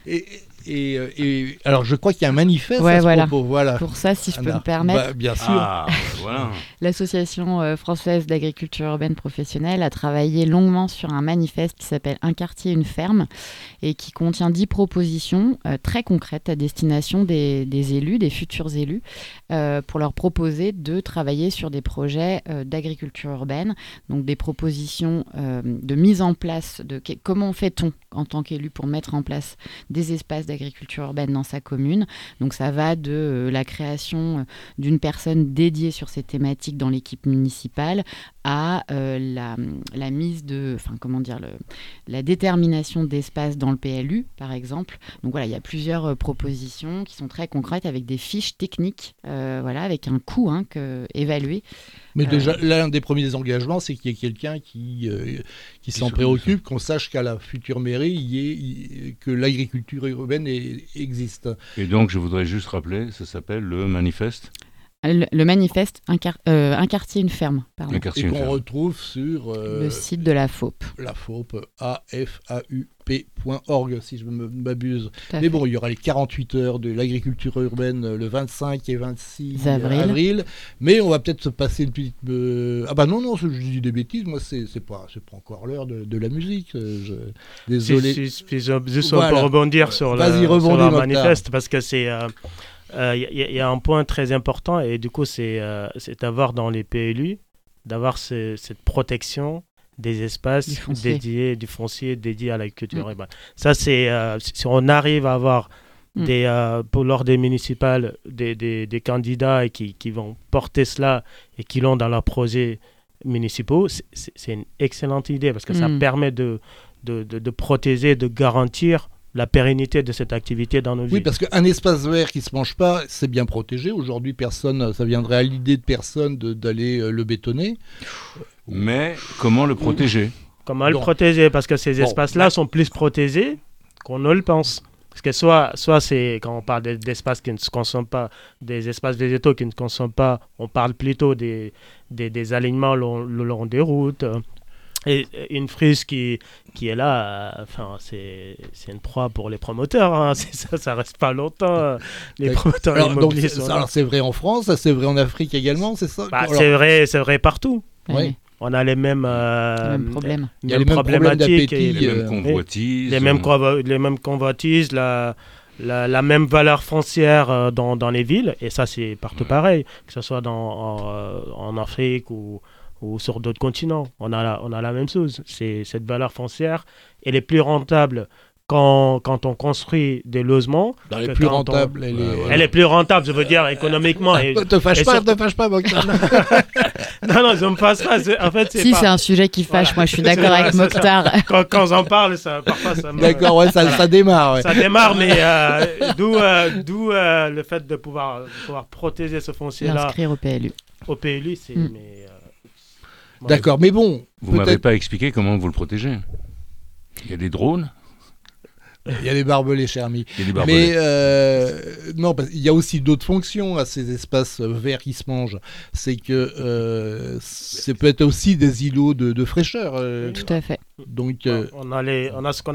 [SPEAKER 1] Et alors, je crois qu'il y a un manifeste à ce propos. Voilà.
[SPEAKER 9] Pour ça, si je peux me permettre.
[SPEAKER 1] Bien sûr.
[SPEAKER 9] L'Association française d'agriculture urbaine professionnelle a travaillé longuement sur un manifeste qui s'appelle « Un quartier, une ferme » et qui contient 10 propositions très concrètes à destination des élus, des futurs élus, pour leur proposer de travailler sur des projets d'agriculture urbaine. Donc, des propositions de mise en place de comment fait-on en tant qu'élu pour mettre en place des espaces d'agriculture urbaine dans sa commune. Donc ça va de la création d'une personne dédiée sur ces thématiques dans l'équipe municipale à la mise la détermination d'espaces dans le PLU, par exemple. Donc voilà, il y a plusieurs propositions qui sont très concrètes avec des fiches techniques, avec un coût évalué.
[SPEAKER 1] Mais déjà, l'un des premiers engagements, c'est qu'il y ait quelqu'un qui s'en préoccupe, qu'on sache qu'à la future mairie, que l'agriculture urbaine existe.
[SPEAKER 2] Et donc, je voudrais juste rappeler, ça s'appelle le manifeste.
[SPEAKER 9] Le manifeste, un quartier, une ferme. Pardon.
[SPEAKER 1] Et qu'on retrouve sur
[SPEAKER 9] le site de la FAUP.
[SPEAKER 1] La FAUP, afaup.org, si je ne m'abuse. Mais bon, il y aura les 48 heures de l'agriculture urbaine le 25 et 26 avril. Mais on va peut-être se passer une petite... non, je dis des bêtises. Moi, c'est pas encore l'heure de la musique. Désolé.
[SPEAKER 8] Juste pour rebondir sur le manifeste, parce que c'est... y a un point très important et du coup c'est d'avoir dans les PLU cette protection des espaces dédiés, du foncier dédié à l'agriculture urbaine. Ça c'est si on arrive à avoir lors des municipales des candidats et qui vont porter cela et qui l'ont dans leurs projets municipaux, c'est une excellente idée parce que ça permet de protéger, de garantir la pérennité de cette activité dans nos villes.
[SPEAKER 1] Oui, parce qu'un espace vert qui ne se mange pas, c'est bien protégé. Aujourd'hui, ça viendrait à l'idée de personne d'aller le bétonner.
[SPEAKER 2] Mais comment le protéger ?
[SPEAKER 8] Comment le protéger ? Parce que ces espaces-là sont plus protégés qu'on ne le pense. Parce que soit c'est, quand on parle d'espaces qui ne se consomment pas, des espaces végétaux qui ne se consomment pas, on parle plutôt des alignements le long des routes. Et une frise qui est là, c'est une proie pour les promoteurs. Ça reste pas longtemps. Les promoteurs immobiliers sont là.
[SPEAKER 1] Alors c'est vrai en France, c'est vrai en Afrique également, c'est ça ?
[SPEAKER 8] C'est vrai partout.
[SPEAKER 9] Oui.
[SPEAKER 8] On a les mêmes
[SPEAKER 9] problèmes.
[SPEAKER 1] Il y a les mêmes problèmes d'appétit,
[SPEAKER 2] les mêmes convoitises.
[SPEAKER 8] Les mêmes convoitises, la même valeur foncière dans les villes. Et ça, c'est partout pareil, que ce soit en Afrique ou sur d'autres continents. On a la même chose. C'est cette valeur foncière. Elle est plus rentable quand on construit des logements.
[SPEAKER 1] Elle est plus rentable.
[SPEAKER 8] Elle est plus rentable, je veux dire, économiquement.
[SPEAKER 1] Ne te fâche pas, Mokhtar.
[SPEAKER 8] Non, je ne me fâche pas. En fait,
[SPEAKER 9] c'est un sujet qui fâche. Moi, je suis d'accord avec Mokhtar.
[SPEAKER 8] Quand j'en parle, parfois ça me...
[SPEAKER 1] D'accord, ouais, ça démarre. Ouais.
[SPEAKER 8] Ça démarre, mais d'où le fait de pouvoir protéger ce foncier-là.
[SPEAKER 9] L'inscrire au PLU.
[SPEAKER 8] Au PLU, c'est...
[SPEAKER 1] D'accord, mais bon...
[SPEAKER 2] Vous m'avez pas expliqué comment vous le protégez. Il y a des drones.
[SPEAKER 1] Il y a des barbelés, cher ami. Mais non, il y a aussi d'autres fonctions à ces espaces verts qui se mangent. C'est que c'est peut-être aussi des îlots de fraîcheur.
[SPEAKER 9] Tout à fait.
[SPEAKER 1] Donc,
[SPEAKER 8] on a ce qu'on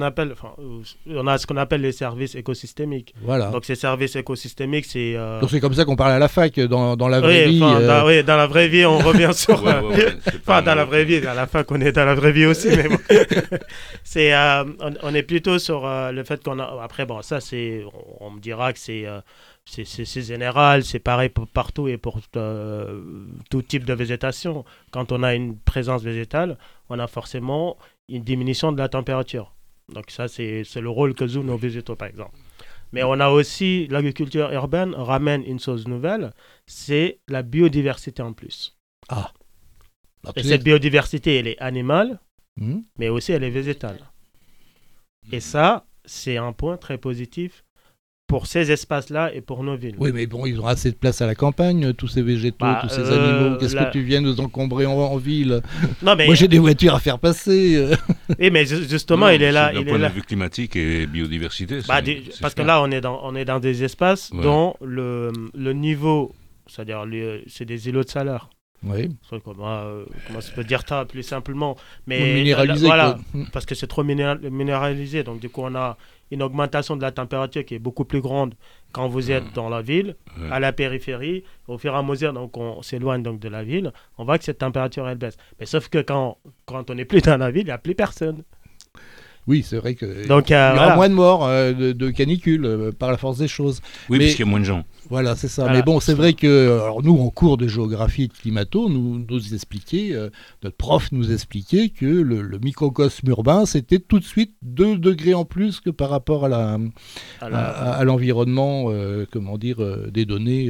[SPEAKER 8] appelle les services écosystémiques.
[SPEAKER 1] Voilà.
[SPEAKER 8] Donc ces services écosystémiques, c'est.
[SPEAKER 1] Donc c'est comme ça qu'on parle à la fac dans la vraie vie.
[SPEAKER 8] Oui, dans la vraie vie, on revient sur.
[SPEAKER 2] Enfin,
[SPEAKER 8] dans la vraie vie, à la fac, on est dans la vraie vie aussi, mais bon. C'est, on est plutôt sur le fait qu'on a. Après, bon, ça, on me dira que c'est général, c'est pareil partout et pour tout type de végétation. Quand on a une présence végétale, on a forcément une diminution de la température. Donc ça, c'est le rôle que jouent nos végétaux, par exemple. Mais on a aussi, l'agriculture urbaine ramène une chose nouvelle, c'est la biodiversité en plus.
[SPEAKER 1] Ah.
[SPEAKER 8] Et cette biodiversité, elle est animale, mais aussi elle est végétale. Et ça, c'est un point très positif pour ces espaces-là et pour nos villes.
[SPEAKER 1] Oui, mais bon, ils ont assez de place à la campagne, tous ces végétaux, tous ces animaux. Qu'est-ce que tu viens nous encombrer en ville?
[SPEAKER 8] Non, mais...
[SPEAKER 1] Moi, j'ai des voitures à faire passer.
[SPEAKER 8] Oui, mais justement, il est là.
[SPEAKER 2] D'un point de vue climatique et biodiversité.
[SPEAKER 8] Parce que là, on est dans des espaces dont le niveau, c'est-à-dire c'est des îlots de chaleur.
[SPEAKER 1] Oui.
[SPEAKER 8] Comment je peux dire ça plus simplement, mais
[SPEAKER 1] minéralisé,
[SPEAKER 8] voilà, parce que c'est trop minéralisé. Donc du coup, on a une augmentation de la température qui est beaucoup plus grande quand vous êtes dans la ville, à la périphérie. Au fur et à mesure, donc on s'éloigne donc de la ville, on voit que cette température elle baisse. Mais sauf que quand on n'est plus dans la ville, il n'y a plus personne.
[SPEAKER 1] Oui, c'est vrai que il y
[SPEAKER 8] aura
[SPEAKER 1] moins de morts de canicule par la force des choses.
[SPEAKER 2] Oui, parce qu'il y a moins de gens.
[SPEAKER 1] Voilà, c'est ça. Voilà. Mais bon, c'est vrai que alors nous, en cours de géographie et de climato, nous expliquait, notre prof nous expliquait que le microcosme urbain, c'était tout de suite 2 degrés en plus que par rapport à l'environnement, des données,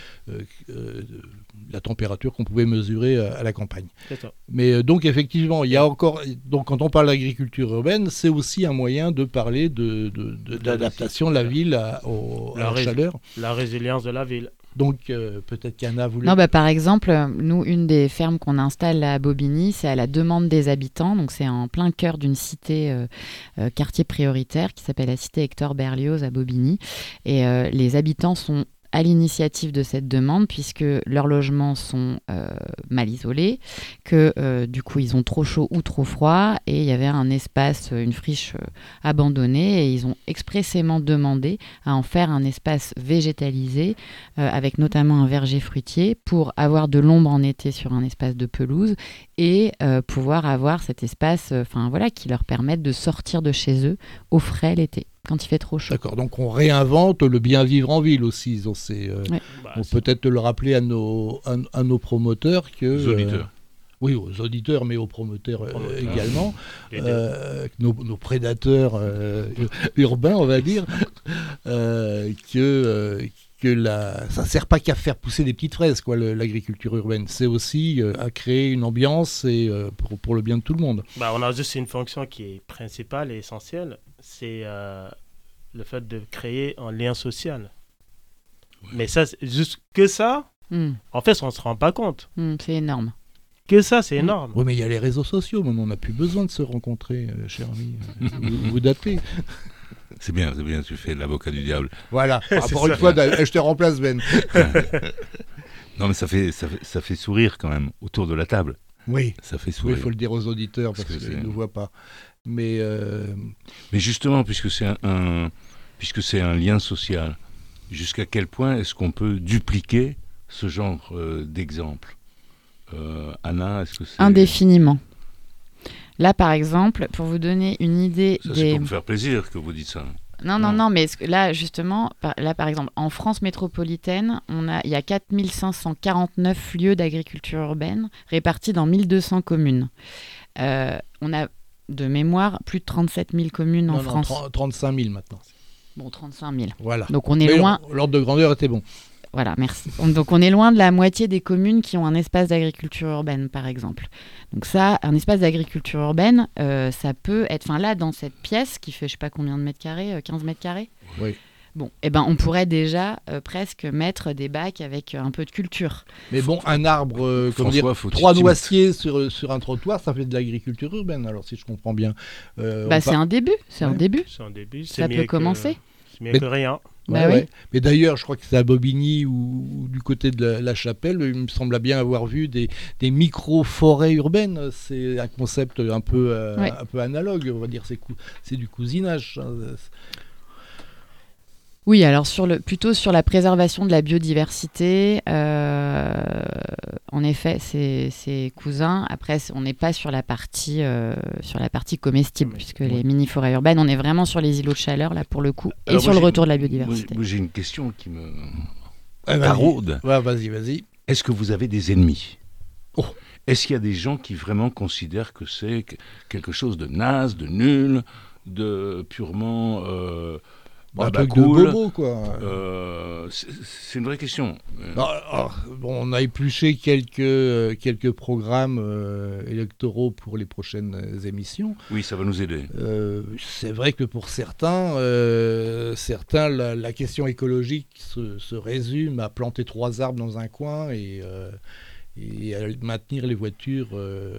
[SPEAKER 1] la température qu'on pouvait mesurer à la campagne. Mais donc effectivement, il y a encore. Donc quand on parle d'agriculture urbaine, c'est aussi un moyen de parler d'adaptation de la ville à la chaleur.
[SPEAKER 8] La résilience de la ville.
[SPEAKER 1] Donc peut-être qu'Anna voulait...
[SPEAKER 9] Non, par exemple, nous, une des fermes qu'on installe à Bobigny, c'est à la demande des habitants. Donc c'est en plein cœur d'une cité, quartier prioritaire, qui s'appelle la cité Hector Berlioz à Bobigny. Et les habitants sont à l'initiative de cette demande, puisque leurs logements sont mal isolés, que du coup ils ont trop chaud ou trop froid, et il y avait un espace, une friche abandonnée, et ils ont expressément demandé à en faire un espace végétalisé, avec notamment un verger fruitier, pour avoir de l'ombre en été sur un espace de pelouse, et pouvoir avoir cet espace qui leur permette de sortir de chez eux au frais l'été, quand il fait trop chaud.
[SPEAKER 1] D'accord, donc on réinvente le bien vivre en ville aussi. On peut peut-être le rappeler à nos promoteurs que...
[SPEAKER 2] Aux auditeurs.
[SPEAKER 1] Oui, aux auditeurs, mais aux promoteurs également. Nos prédateurs urbains, on va dire, ça ne sert pas qu'à faire pousser des petites fraises, l'agriculture urbaine. C'est aussi à créer une ambiance et pour le bien de tout le monde.
[SPEAKER 8] On a juste une fonction qui est principale et essentielle, c'est le fait de créer un lien social. Ouais. Mais ça, juste que ça, en fait, on ne se rend pas compte.
[SPEAKER 9] C'est énorme.
[SPEAKER 8] Que ça, c'est énorme.
[SPEAKER 1] Oui, mais il y a les réseaux sociaux, maintenant on n'a plus besoin de se rencontrer, cher ami. Vous datez.
[SPEAKER 2] C'est bien, tu fais l'avocat du diable.
[SPEAKER 1] Voilà, pour une fois, je te remplace, Ben.
[SPEAKER 2] Non, mais ça fait sourire quand même, autour de la table.
[SPEAKER 1] Oui,
[SPEAKER 2] ça fait sourire.
[SPEAKER 1] Il faut le dire aux auditeurs, parce qu'ils ne nous voient pas. Mais
[SPEAKER 2] justement, puisque c'est un lien social, jusqu'à quel point est-ce qu'on peut dupliquer ce genre d'exemple? Anna, est-ce que c'est...
[SPEAKER 9] Indéfiniment. Là, par exemple, pour vous donner une idée...
[SPEAKER 2] C'est pour me faire plaisir que vous dites ça.
[SPEAKER 9] Non, mais là, justement, par exemple, en France métropolitaine, il y a 4549 lieux d'agriculture urbaine répartis dans 1200 communes. On a, de mémoire, plus de 37 000 communes en France.
[SPEAKER 1] 35 000 maintenant.
[SPEAKER 9] Bon, 35 000.
[SPEAKER 1] Voilà.
[SPEAKER 9] Donc on est loin...
[SPEAKER 1] L'ordre de grandeur était bon.
[SPEAKER 9] Voilà, merci. Donc on est loin de la moitié des communes qui ont un espace d'agriculture urbaine, par exemple. Donc ça, un espace d'agriculture urbaine, ça peut être... Enfin là, dans cette pièce qui fait, je sais pas combien de mètres carrés, 15 mètres carrés.
[SPEAKER 1] Oui.
[SPEAKER 9] Bon, on pourrait déjà presque mettre des bacs avec un peu de culture.
[SPEAKER 1] Mais bon, un arbre, trois noisiers sur un trottoir, ça fait de l'agriculture urbaine, alors si je comprends bien.
[SPEAKER 9] C'est un début, un début. Ça peut commencer.
[SPEAKER 8] C'est mieux que rien.
[SPEAKER 9] Oui.
[SPEAKER 1] Mais d'ailleurs, je crois que c'est à Bobigny ou du côté de la Chapelle, il me semble bien avoir vu des micro-forêts urbaines. C'est un concept un peu analogue, on va dire. C'est du cousinage.
[SPEAKER 9] Oui, alors plutôt sur la préservation de la biodiversité, en effet, c'est cousin. Après, on n'est pas sur la partie comestible, puisque les mini-forêts urbaines, on est vraiment sur les îlots de chaleur, là, pour le coup, et sur le retour de la biodiversité.
[SPEAKER 2] Moi, j'ai une question qui me taraude.
[SPEAKER 1] Ouais, vas-y.
[SPEAKER 2] Est-ce que vous avez des ennemis ? Est-ce qu'il y a des gens qui vraiment considèrent que c'est quelque chose de naze, de nul, de purement...
[SPEAKER 1] un truc de bobo, quoi.
[SPEAKER 2] C'est une vraie question.
[SPEAKER 1] On a épluché quelques programmes électoraux pour les prochaines émissions.
[SPEAKER 2] Oui, ça va nous aider.
[SPEAKER 1] C'est vrai que pour certains, la question écologique se résume à planter 3 arbres dans un coin et à maintenir les voitures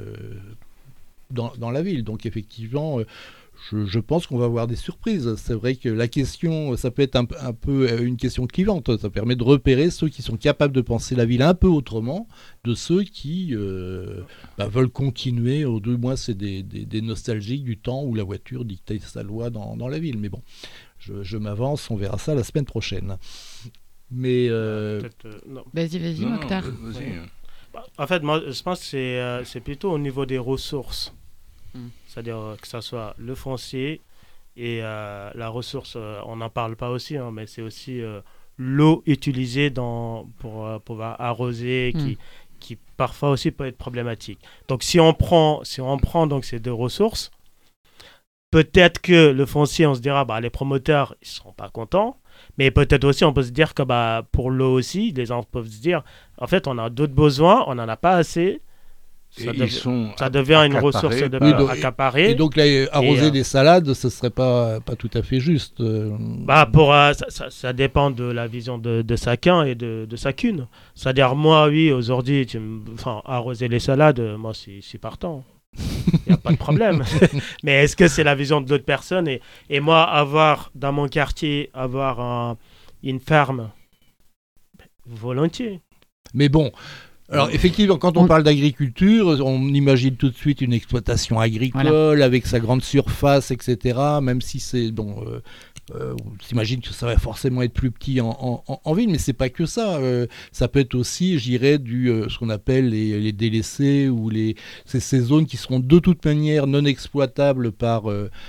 [SPEAKER 1] dans la ville. Donc effectivement... Je pense qu'on va avoir des surprises. C'est vrai que la question, ça peut être un peu une question clivante. Ça permet de repérer ceux qui sont capables de penser la ville un peu autrement de ceux qui veulent continuer. Au moins, c'est des nostalgiques du temps où la voiture dictait sa loi dans la ville. Mais bon, je m'avance, on verra ça la semaine prochaine. Mais
[SPEAKER 9] Vas-y, Mokhtar.
[SPEAKER 8] En fait, moi, je pense que c'est plutôt au niveau des ressources. C'est-à-dire que ce soit le foncier et la ressource, on n'en parle pas aussi, mais c'est aussi l'eau utilisée pour pouvoir arroser qui parfois aussi peut être problématique. Donc si on prend donc ces 2 ressources, peut-être que le foncier, on se dira les promoteurs ils seront pas contents, mais peut-être aussi on peut se dire que pour l'eau aussi, les gens peuvent se dire en fait on a d'autres besoins, on n'en a pas assez. Ça devient une ressource accaparée.
[SPEAKER 1] Et donc là, arroser des salades, ce serait pas tout à fait juste.
[SPEAKER 8] Ça dépend de la vision de chacun et de chacune. C'est-à-dire moi, oui, aujourd'hui, arroser les salades, moi, je suis partant. Il n'y a pas de problème. Mais est-ce que c'est la vision de d'autres personnes et moi, dans mon quartier, avoir une ferme, volontiers.
[SPEAKER 1] Mais bon... Alors effectivement, quand on parle d'agriculture, on imagine tout de suite une exploitation agricole avec sa grande surface, etc. Même si c'est on s'imagine que ça va forcément être plus petit en ville, mais c'est pas que ça. Ça peut être aussi, je dirais, ce qu'on appelle les délaissés ou ces zones qui seront de toute manière non exploitables par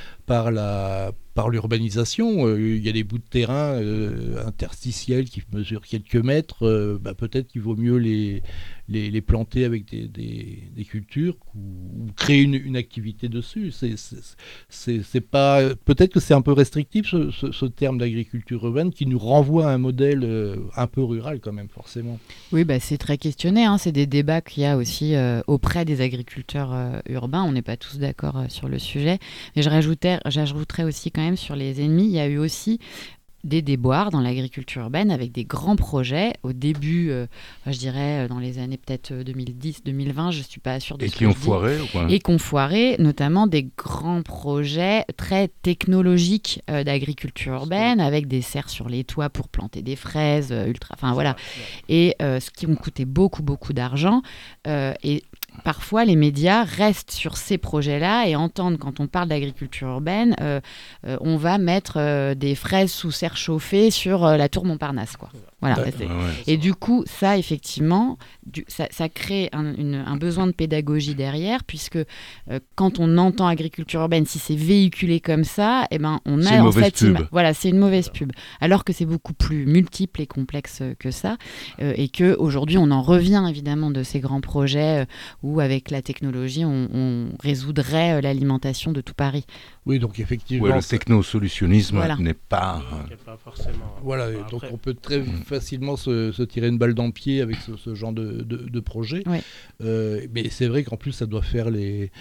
[SPEAKER 1] l'urbanisation. Il y a des bouts de terrain interstitiels qui mesurent quelques mètres. Peut-être qu'il vaut mieux les planter avec des cultures ou créer une activité dessus. C'est pas, peut-être que c'est un peu restrictif ce terme d'agriculture urbaine qui nous renvoie à un modèle un peu rural quand même, forcément.
[SPEAKER 9] Oui, c'est très questionné. C'est des débats qu'il y a aussi auprès des agriculteurs urbains. On n'est pas tous d'accord sur le sujet. Mais j'ajouterais aussi quand même sur les ennemis, il y a eu aussi des déboires dans l'agriculture urbaine avec des grands projets au début, je dirais dans les années peut-être 2010-2020, je ne suis pas sûre de ce
[SPEAKER 2] qui ont foiré ou quoi ?
[SPEAKER 9] Et qui ont foiré, notamment des grands projets très technologiques d'agriculture urbaine avec des serres sur les toits pour planter des fraises, et ce qui ont coûté beaucoup d'argent et parfois, les médias restent sur ces projets-là et entendent, quand on parle d'agriculture urbaine, on va mettre des fraises sous serre chauffée sur la tour Montparnasse, quoi. Voilà. Et du coup, ça, effectivement, ça crée un besoin de pédagogie derrière, puisque quand on entend agriculture urbaine, si c'est véhiculé comme ça, on a en fait... c'est une mauvaise pub. Alors que c'est beaucoup plus multiple et complexe que ça, et qu'aujourd'hui, on en revient évidemment de ces grands projets où, avec la technologie, on résoudrait l'alimentation de tout Paris.
[SPEAKER 1] Oui, donc effectivement...
[SPEAKER 2] le technosolutionnisme n'est pas...
[SPEAKER 8] pas forcément...
[SPEAKER 1] Voilà, après, donc on peut très facilement se tirer une balle dans le pied avec ce genre de projet.
[SPEAKER 9] Oui.
[SPEAKER 1] Mais c'est vrai qu'en plus, ça doit faire les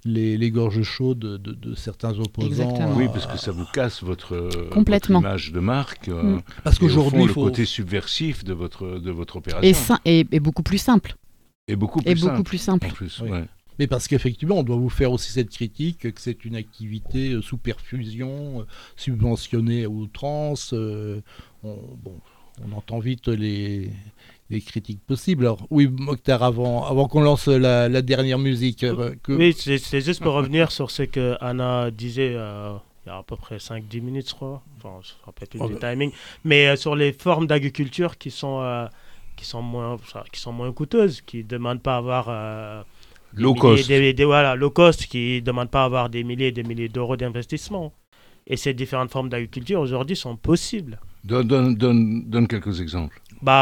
[SPEAKER 1] les gorges chaudes de certains opposants.
[SPEAKER 9] Exactement.
[SPEAKER 2] Oui, parce que ça vous casse votre image de marque.
[SPEAKER 1] Parce qu'aujourd'hui,
[SPEAKER 2] le côté subversif de votre opération.
[SPEAKER 9] Et beaucoup plus simple.
[SPEAKER 2] Et beaucoup plus simple. En plus,
[SPEAKER 1] oui.
[SPEAKER 2] Ouais.
[SPEAKER 1] Mais parce qu'effectivement, on doit vous faire aussi cette critique que c'est une activité sous perfusion, subventionnée à outrance. On entend vite les critiques possibles. Alors, oui, Mokhtar, avant qu'on lance la dernière musique.
[SPEAKER 8] Oui, c'est juste pour revenir sur ce que Anna disait il y a à peu près 5-10 minutes, je crois. Enfin, je ne rappelle plus du timing. Mais sur les formes d'agriculture qui sont moins coûteuses, qui ne demandent pas à avoir...
[SPEAKER 2] low cost.
[SPEAKER 8] Low cost, qui ne demandent pas à avoir des milliers et des milliers d'euros d'investissement. Et ces différentes formes d'agriculture, aujourd'hui, sont possibles.
[SPEAKER 2] Donne quelques exemples.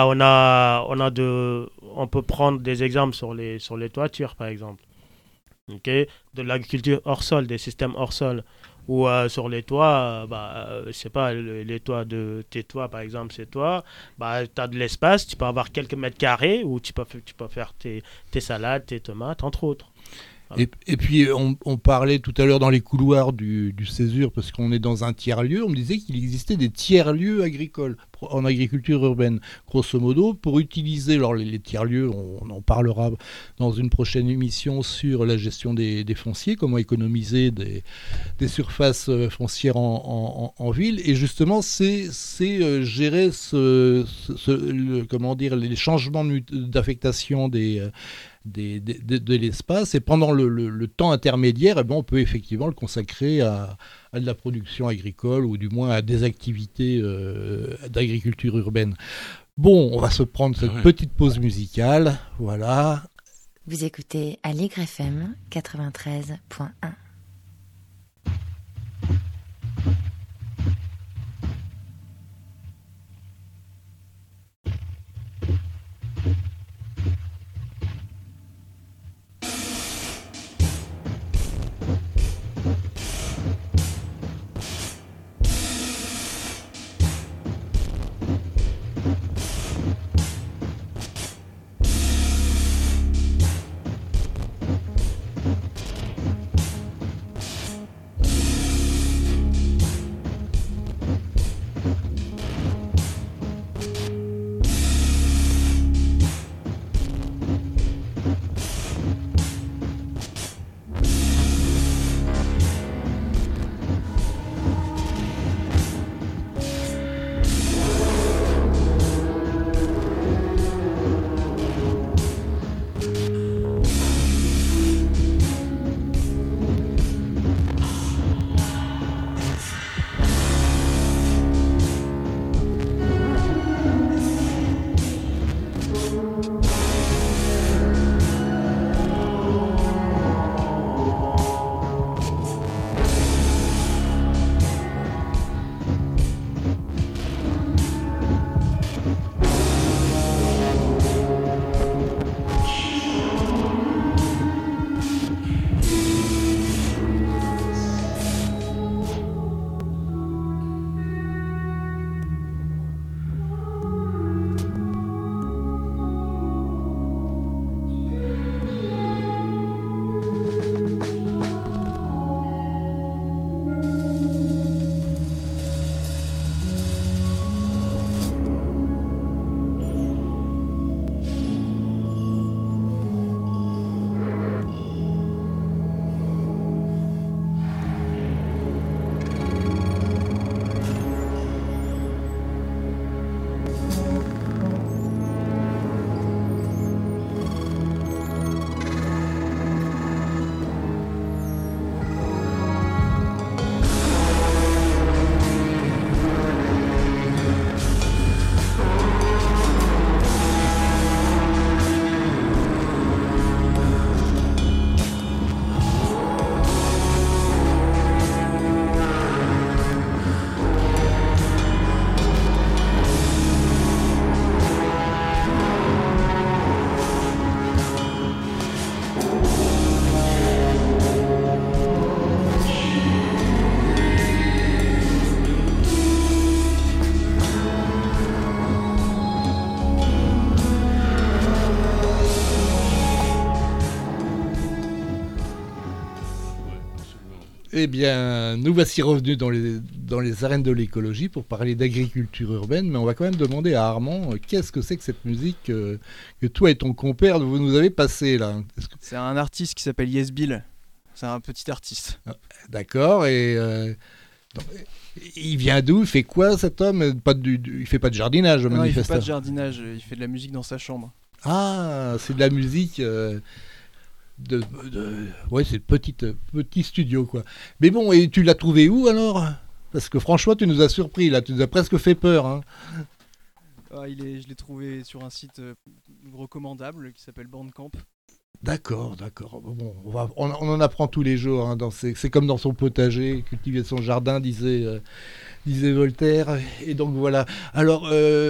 [SPEAKER 8] On peut prendre des exemples sur les toitures, par exemple. Okay, de l'agriculture hors sol, des systèmes hors sol. Ou sur les toits, je sais pas, les toits de tes toits, par exemple, ces toits, tu as de l'espace, tu peux avoir quelques mètres carrés où tu peux faire tes salades, tes tomates, entre autres.
[SPEAKER 1] Et puis, on parlait tout à l'heure dans les couloirs du Césure, parce qu'on est dans un tiers-lieu, on me disait qu'il existait des tiers-lieux agricoles en agriculture urbaine, grosso modo, pour utiliser, alors les tiers-lieux, on en parlera dans une prochaine émission sur la gestion des fonciers, comment économiser des surfaces foncières en ville, et justement, c'est gérer les changements d'affectation de l'espace, et pendant le temps intermédiaire, on peut effectivement le consacrer à de la production agricole ou du moins à des activités d'agriculture urbaine. Bon, on va se prendre cette petite pause musicale, voilà.
[SPEAKER 3] Vous écoutez Aligre FM 93.1.
[SPEAKER 1] Eh bien, nous voici revenus dans les arènes de l'écologie pour parler d'agriculture urbaine, mais on va quand même demander à Armand qu'est-ce que c'est que cette musique que toi et ton compère vous nous avez passée là.
[SPEAKER 7] C'est un artiste qui s'appelle Yes Bill. C'est un petit artiste.
[SPEAKER 1] D'accord, et il vient d'où? Il fait quoi cet homme? Il fait pas de jardinage,
[SPEAKER 7] non, il fait pas de jardinage, il fait de la musique dans sa chambre.
[SPEAKER 1] Ah, c'est de la musique... ouais, c'est petit studio quoi. Mais bon, et tu l'as trouvé où alors? Parce que franchement, tu nous as surpris là, tu nous as presque fait peur. Hein.
[SPEAKER 7] Je l'ai trouvé sur un site recommandable qui s'appelle Bandcamp.
[SPEAKER 1] D'accord. Bon, on en apprend tous les jours. Hein, c'est comme dans son potager, cultiver son jardin, disait Voltaire. Et donc voilà. Alors.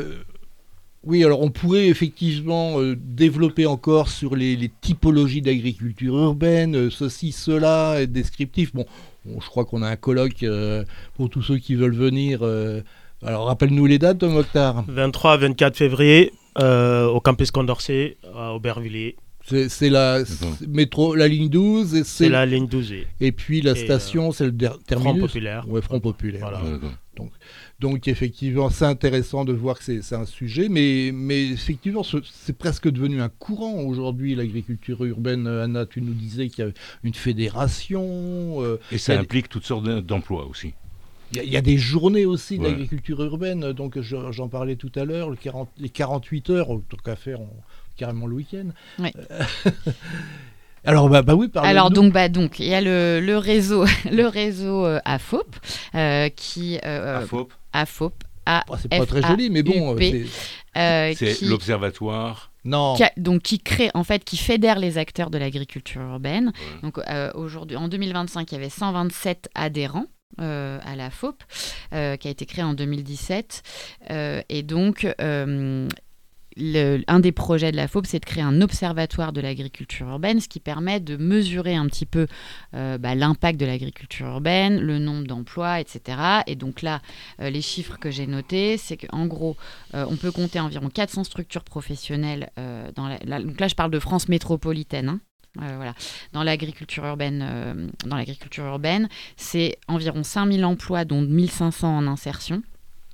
[SPEAKER 1] Oui, alors on pourrait effectivement développer encore sur les typologies d'agriculture urbaine, ceci, cela, être descriptif. Bon, je crois qu'on a un colloque pour tous ceux qui veulent venir. Alors rappelle-nous les dates, Mokhtar.
[SPEAKER 8] 23-24 février au campus Condorcet à Aubervilliers.
[SPEAKER 1] C'est la métro, la ligne 12. Et
[SPEAKER 8] c'est la ligne 12.
[SPEAKER 1] Et puis la station, c'est le terminus.
[SPEAKER 8] Front Populaire.
[SPEAKER 1] Ouais, Front Populaire.
[SPEAKER 8] Voilà.
[SPEAKER 1] Donc effectivement, c'est intéressant de voir que c'est un sujet, mais effectivement, c'est presque devenu un courant aujourd'hui, l'agriculture urbaine. Anna, tu nous disais qu'il y a une fédération.
[SPEAKER 2] Et ça implique toutes sortes d'emplois aussi.
[SPEAKER 1] Il y a des journées aussi d'agriculture urbaine, donc j'en parlais tout à l'heure, les 48 heures, tant qu'à faire, carrément le week-end.
[SPEAKER 9] Oui.
[SPEAKER 1] Alors oui, parlons.
[SPEAKER 9] Alors donc il y a le réseau AFOP qui AFOP.
[SPEAKER 1] C'est pas très joli, mais bon.
[SPEAKER 2] C'est l'observatoire.
[SPEAKER 1] Non.
[SPEAKER 9] Qui crée, en fait, qui fédère les acteurs de l'agriculture urbaine. Ouais. Donc aujourd'hui, en 2025, il y avait 127 adhérents. À la FOP, qui a été créée en 2017. Et donc, un des projets de la FOP, c'est de créer un observatoire de l'agriculture urbaine, ce qui permet de mesurer un petit peu l'impact de l'agriculture urbaine, le nombre d'emplois, etc. Et donc là, les chiffres que j'ai notés, c'est qu'en gros, on peut compter environ 400 structures professionnelles. Donc là, je parle de France métropolitaine, hein. Voilà. Dans l'agriculture urbaine, c'est environ 5000 emplois, dont 1500 en insertion.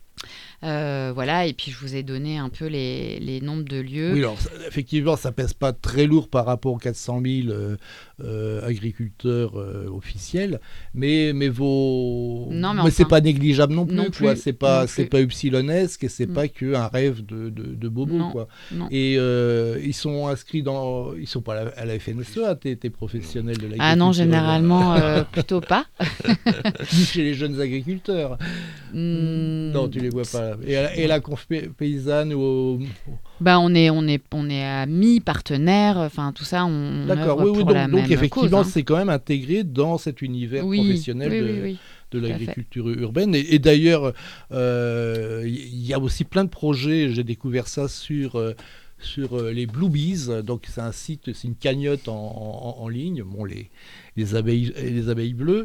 [SPEAKER 9] Voilà, et puis je vous ai donné un peu les nombres de lieux.
[SPEAKER 1] Oui, alors effectivement, ça pèse pas très lourd par rapport aux 400 000 agriculteurs officiels, mais c'est pas négligeable non plus, quoi. C'est pas epsilonesque et c'est pas qu'un rêve de bobo, quoi. Non. Et ils sont inscrits ils sont pas à la FNSEA, tes professionnels de l'agriculture.
[SPEAKER 9] Ah non, généralement plutôt pas.
[SPEAKER 1] Ni chez les jeunes agriculteurs. Non, tu les vois pas. Et la conf paysanne ou
[SPEAKER 9] on est amis, partenaires, enfin tout ça, on
[SPEAKER 1] d'accord,
[SPEAKER 9] œuvre pour la même
[SPEAKER 1] donc effectivement,
[SPEAKER 9] cause, hein.
[SPEAKER 1] C'est quand même intégré dans cet univers professionnel de l'agriculture urbaine. Et d'ailleurs, il y a aussi plein de projets. J'ai découvert ça sur les Blue Bees. Donc c'est un site, c'est une cagnotte en ligne. Bon, les abeilles bleues.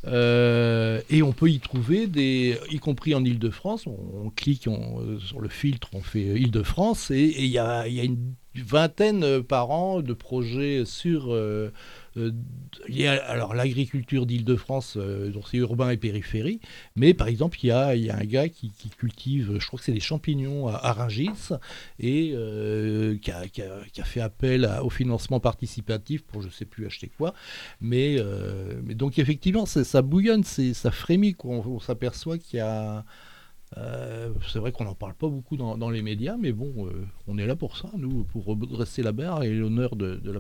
[SPEAKER 1] Et on peut y trouver y compris en Île-de-France, on clique sur le filtre, on fait Île-de-France, et il y a une vingtaine par an de projets sur alors l'agriculture d'Île-de-France, donc c'est urbain et périphérie, mais par exemple il y a un gars qui cultive, je crois que c'est des champignons à Rungis, et qui a fait appel au financement participatif pour je sais plus acheter quoi, mais donc effectivement ça bouillonne, ça frémit, quoi. On s'aperçoit qu'il y a c'est vrai qu'on n'en parle pas beaucoup dans les médias, mais bon, on est là pour ça, nous, pour redresser la barre et l'honneur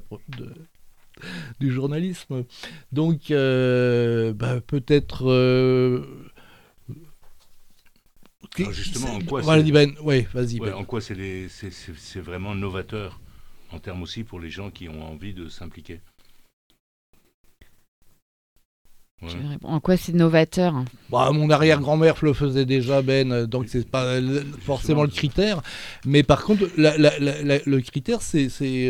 [SPEAKER 1] du journalisme. Donc, peut-être...
[SPEAKER 2] Alors justement, en quoi
[SPEAKER 1] en
[SPEAKER 2] quoi c'est vraiment novateur, en termes aussi pour les gens qui ont envie de s'impliquer?
[SPEAKER 9] En quoi c'est novateur?
[SPEAKER 1] Mon arrière-grand-mère le faisait déjà, donc c'est pas forcément le critère. Mais par contre, le critère, c'est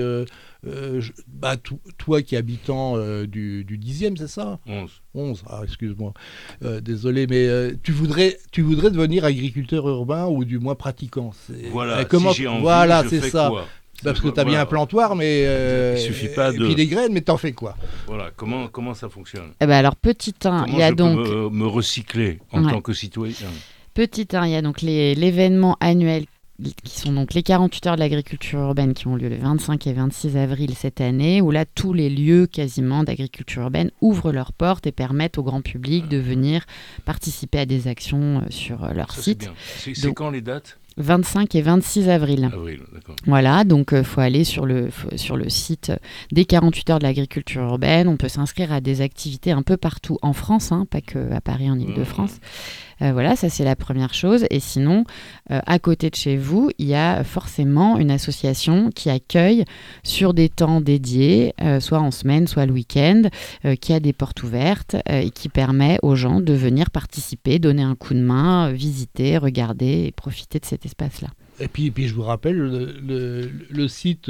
[SPEAKER 1] toi qui es habitant du 10e, c'est ça? 11, excuse-moi. Désolé, mais tu voudrais devenir agriculteur urbain ou du moins pratiquant.
[SPEAKER 2] Voilà,
[SPEAKER 1] si
[SPEAKER 2] j'ai envie,
[SPEAKER 1] voilà,
[SPEAKER 2] je
[SPEAKER 1] c'est
[SPEAKER 2] fais
[SPEAKER 1] ça.
[SPEAKER 2] Quoi?
[SPEAKER 1] Parce que tu as bien un plantoir, mais
[SPEAKER 2] il suffit pas
[SPEAKER 1] et puis des graines, mais t'en fais quoi?
[SPEAKER 2] Voilà, comment ça fonctionne?
[SPEAKER 9] Alors, petit 1, il y a donc...
[SPEAKER 2] Peux me recycler en tant que citoyen?
[SPEAKER 9] Petit 1, il y a donc l'événement annuel qui sont donc les 48 heures de l'agriculture urbaine qui ont lieu le 25 et 26 avril cette année, où là, tous les lieux quasiment d'agriculture urbaine ouvrent leurs portes et permettent au grand public de venir participer à des actions sur leur site.
[SPEAKER 2] C'est quand les dates?
[SPEAKER 9] 25 et 26 avril.
[SPEAKER 2] D'accord.
[SPEAKER 9] Voilà, donc il faut aller sur le site des 48 heures de l'agriculture urbaine. On peut s'inscrire à des activités un peu partout en France, pas qu'à Paris, en Ile-de-France. Voilà, ça c'est la première chose. Et sinon, à côté de chez vous, il y a forcément une association qui accueille sur des temps dédiés, soit en semaine, soit le week-end, qui a des portes ouvertes et qui permet aux gens de venir participer, donner un coup de main, visiter, regarder et profiter de cet espace-là.
[SPEAKER 1] Et puis je vous rappelle, le site,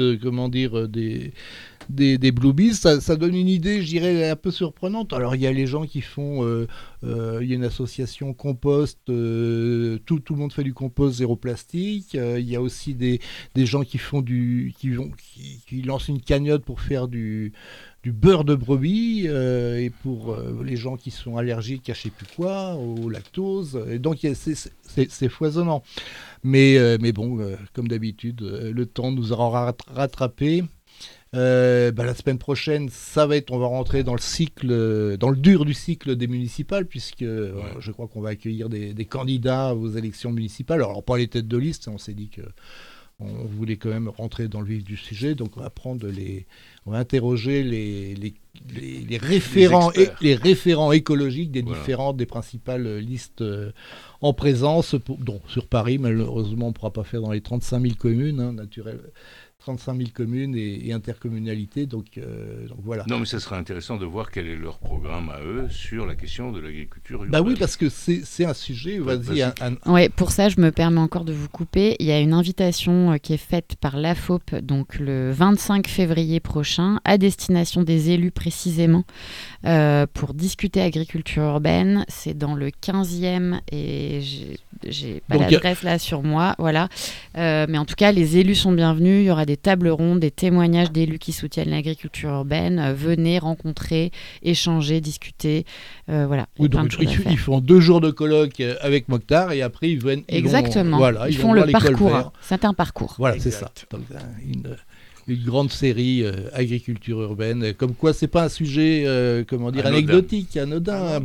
[SPEAKER 1] des Bluebees, ça donne une idée, je dirais, un peu surprenante. Alors, il y a les gens qui font... il y a une association compost, tout le monde fait du compost zéro plastique. Il y a aussi des gens qui font qui lancent une cagnotte pour faire du beurre de brebis, et pour les gens qui sont allergiques à je sais plus quoi, au lactose. Et donc, c'est foisonnant. Mais bon, comme d'habitude, le temps nous aura rattrapé. La semaine prochaine, on va rentrer dans le dur du cycle des municipales, puisque je crois qu'on va accueillir des candidats aux élections municipales. Alors pas les têtes de liste, on s'est dit que on voulait quand même rentrer dans le vif du sujet, donc on va interroger les référents écologiques des principales listes en présence, sur Paris. Malheureusement, on ne pourra pas faire dans les 35 000 communes, naturellement. 35 000 communes et intercommunalités, donc voilà.
[SPEAKER 2] Non, mais ça serait intéressant de voir quel est leur programme à eux sur la question de l'agriculture urbaine.
[SPEAKER 1] Bah oui, parce que c'est un sujet, vas-y.
[SPEAKER 9] Oui, pour ça, je me permets encore de vous couper. Il y a une invitation qui est faite par l'AFOP, donc le 25 février prochain, à destination des élus précisément, pour discuter agriculture urbaine. C'est dans le 15e, et j'ai pas l'adresse là sur moi, voilà. Mais en tout cas, les élus sont bienvenus. Il y aura des tables rondes, des témoignages d'élus qui soutiennent l'agriculture urbaine. Venez rencontrer, échanger, discuter. Voilà.
[SPEAKER 1] Oui, donc ils font 2 jours de colloque avec Mokhtar, et après ils viennent.
[SPEAKER 9] Exactement.
[SPEAKER 1] Ils
[SPEAKER 9] font le parcours. C'est un parcours.
[SPEAKER 1] Voilà, c'est ça. Donc, une grande série agriculture urbaine. Comme quoi, c'est pas un sujet anecdotique, anodin.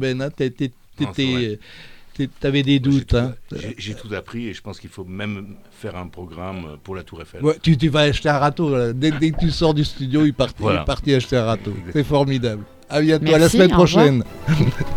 [SPEAKER 1] T'avais des doutes.
[SPEAKER 2] J'ai tout appris, et je pense qu'il faut même faire un programme pour la Tour Eiffel.
[SPEAKER 1] Ouais, tu vas acheter un râteau. Là. Dès que tu sors du studio, il est parti acheter un râteau. C'est formidable. À bientôt, à la semaine prochaine.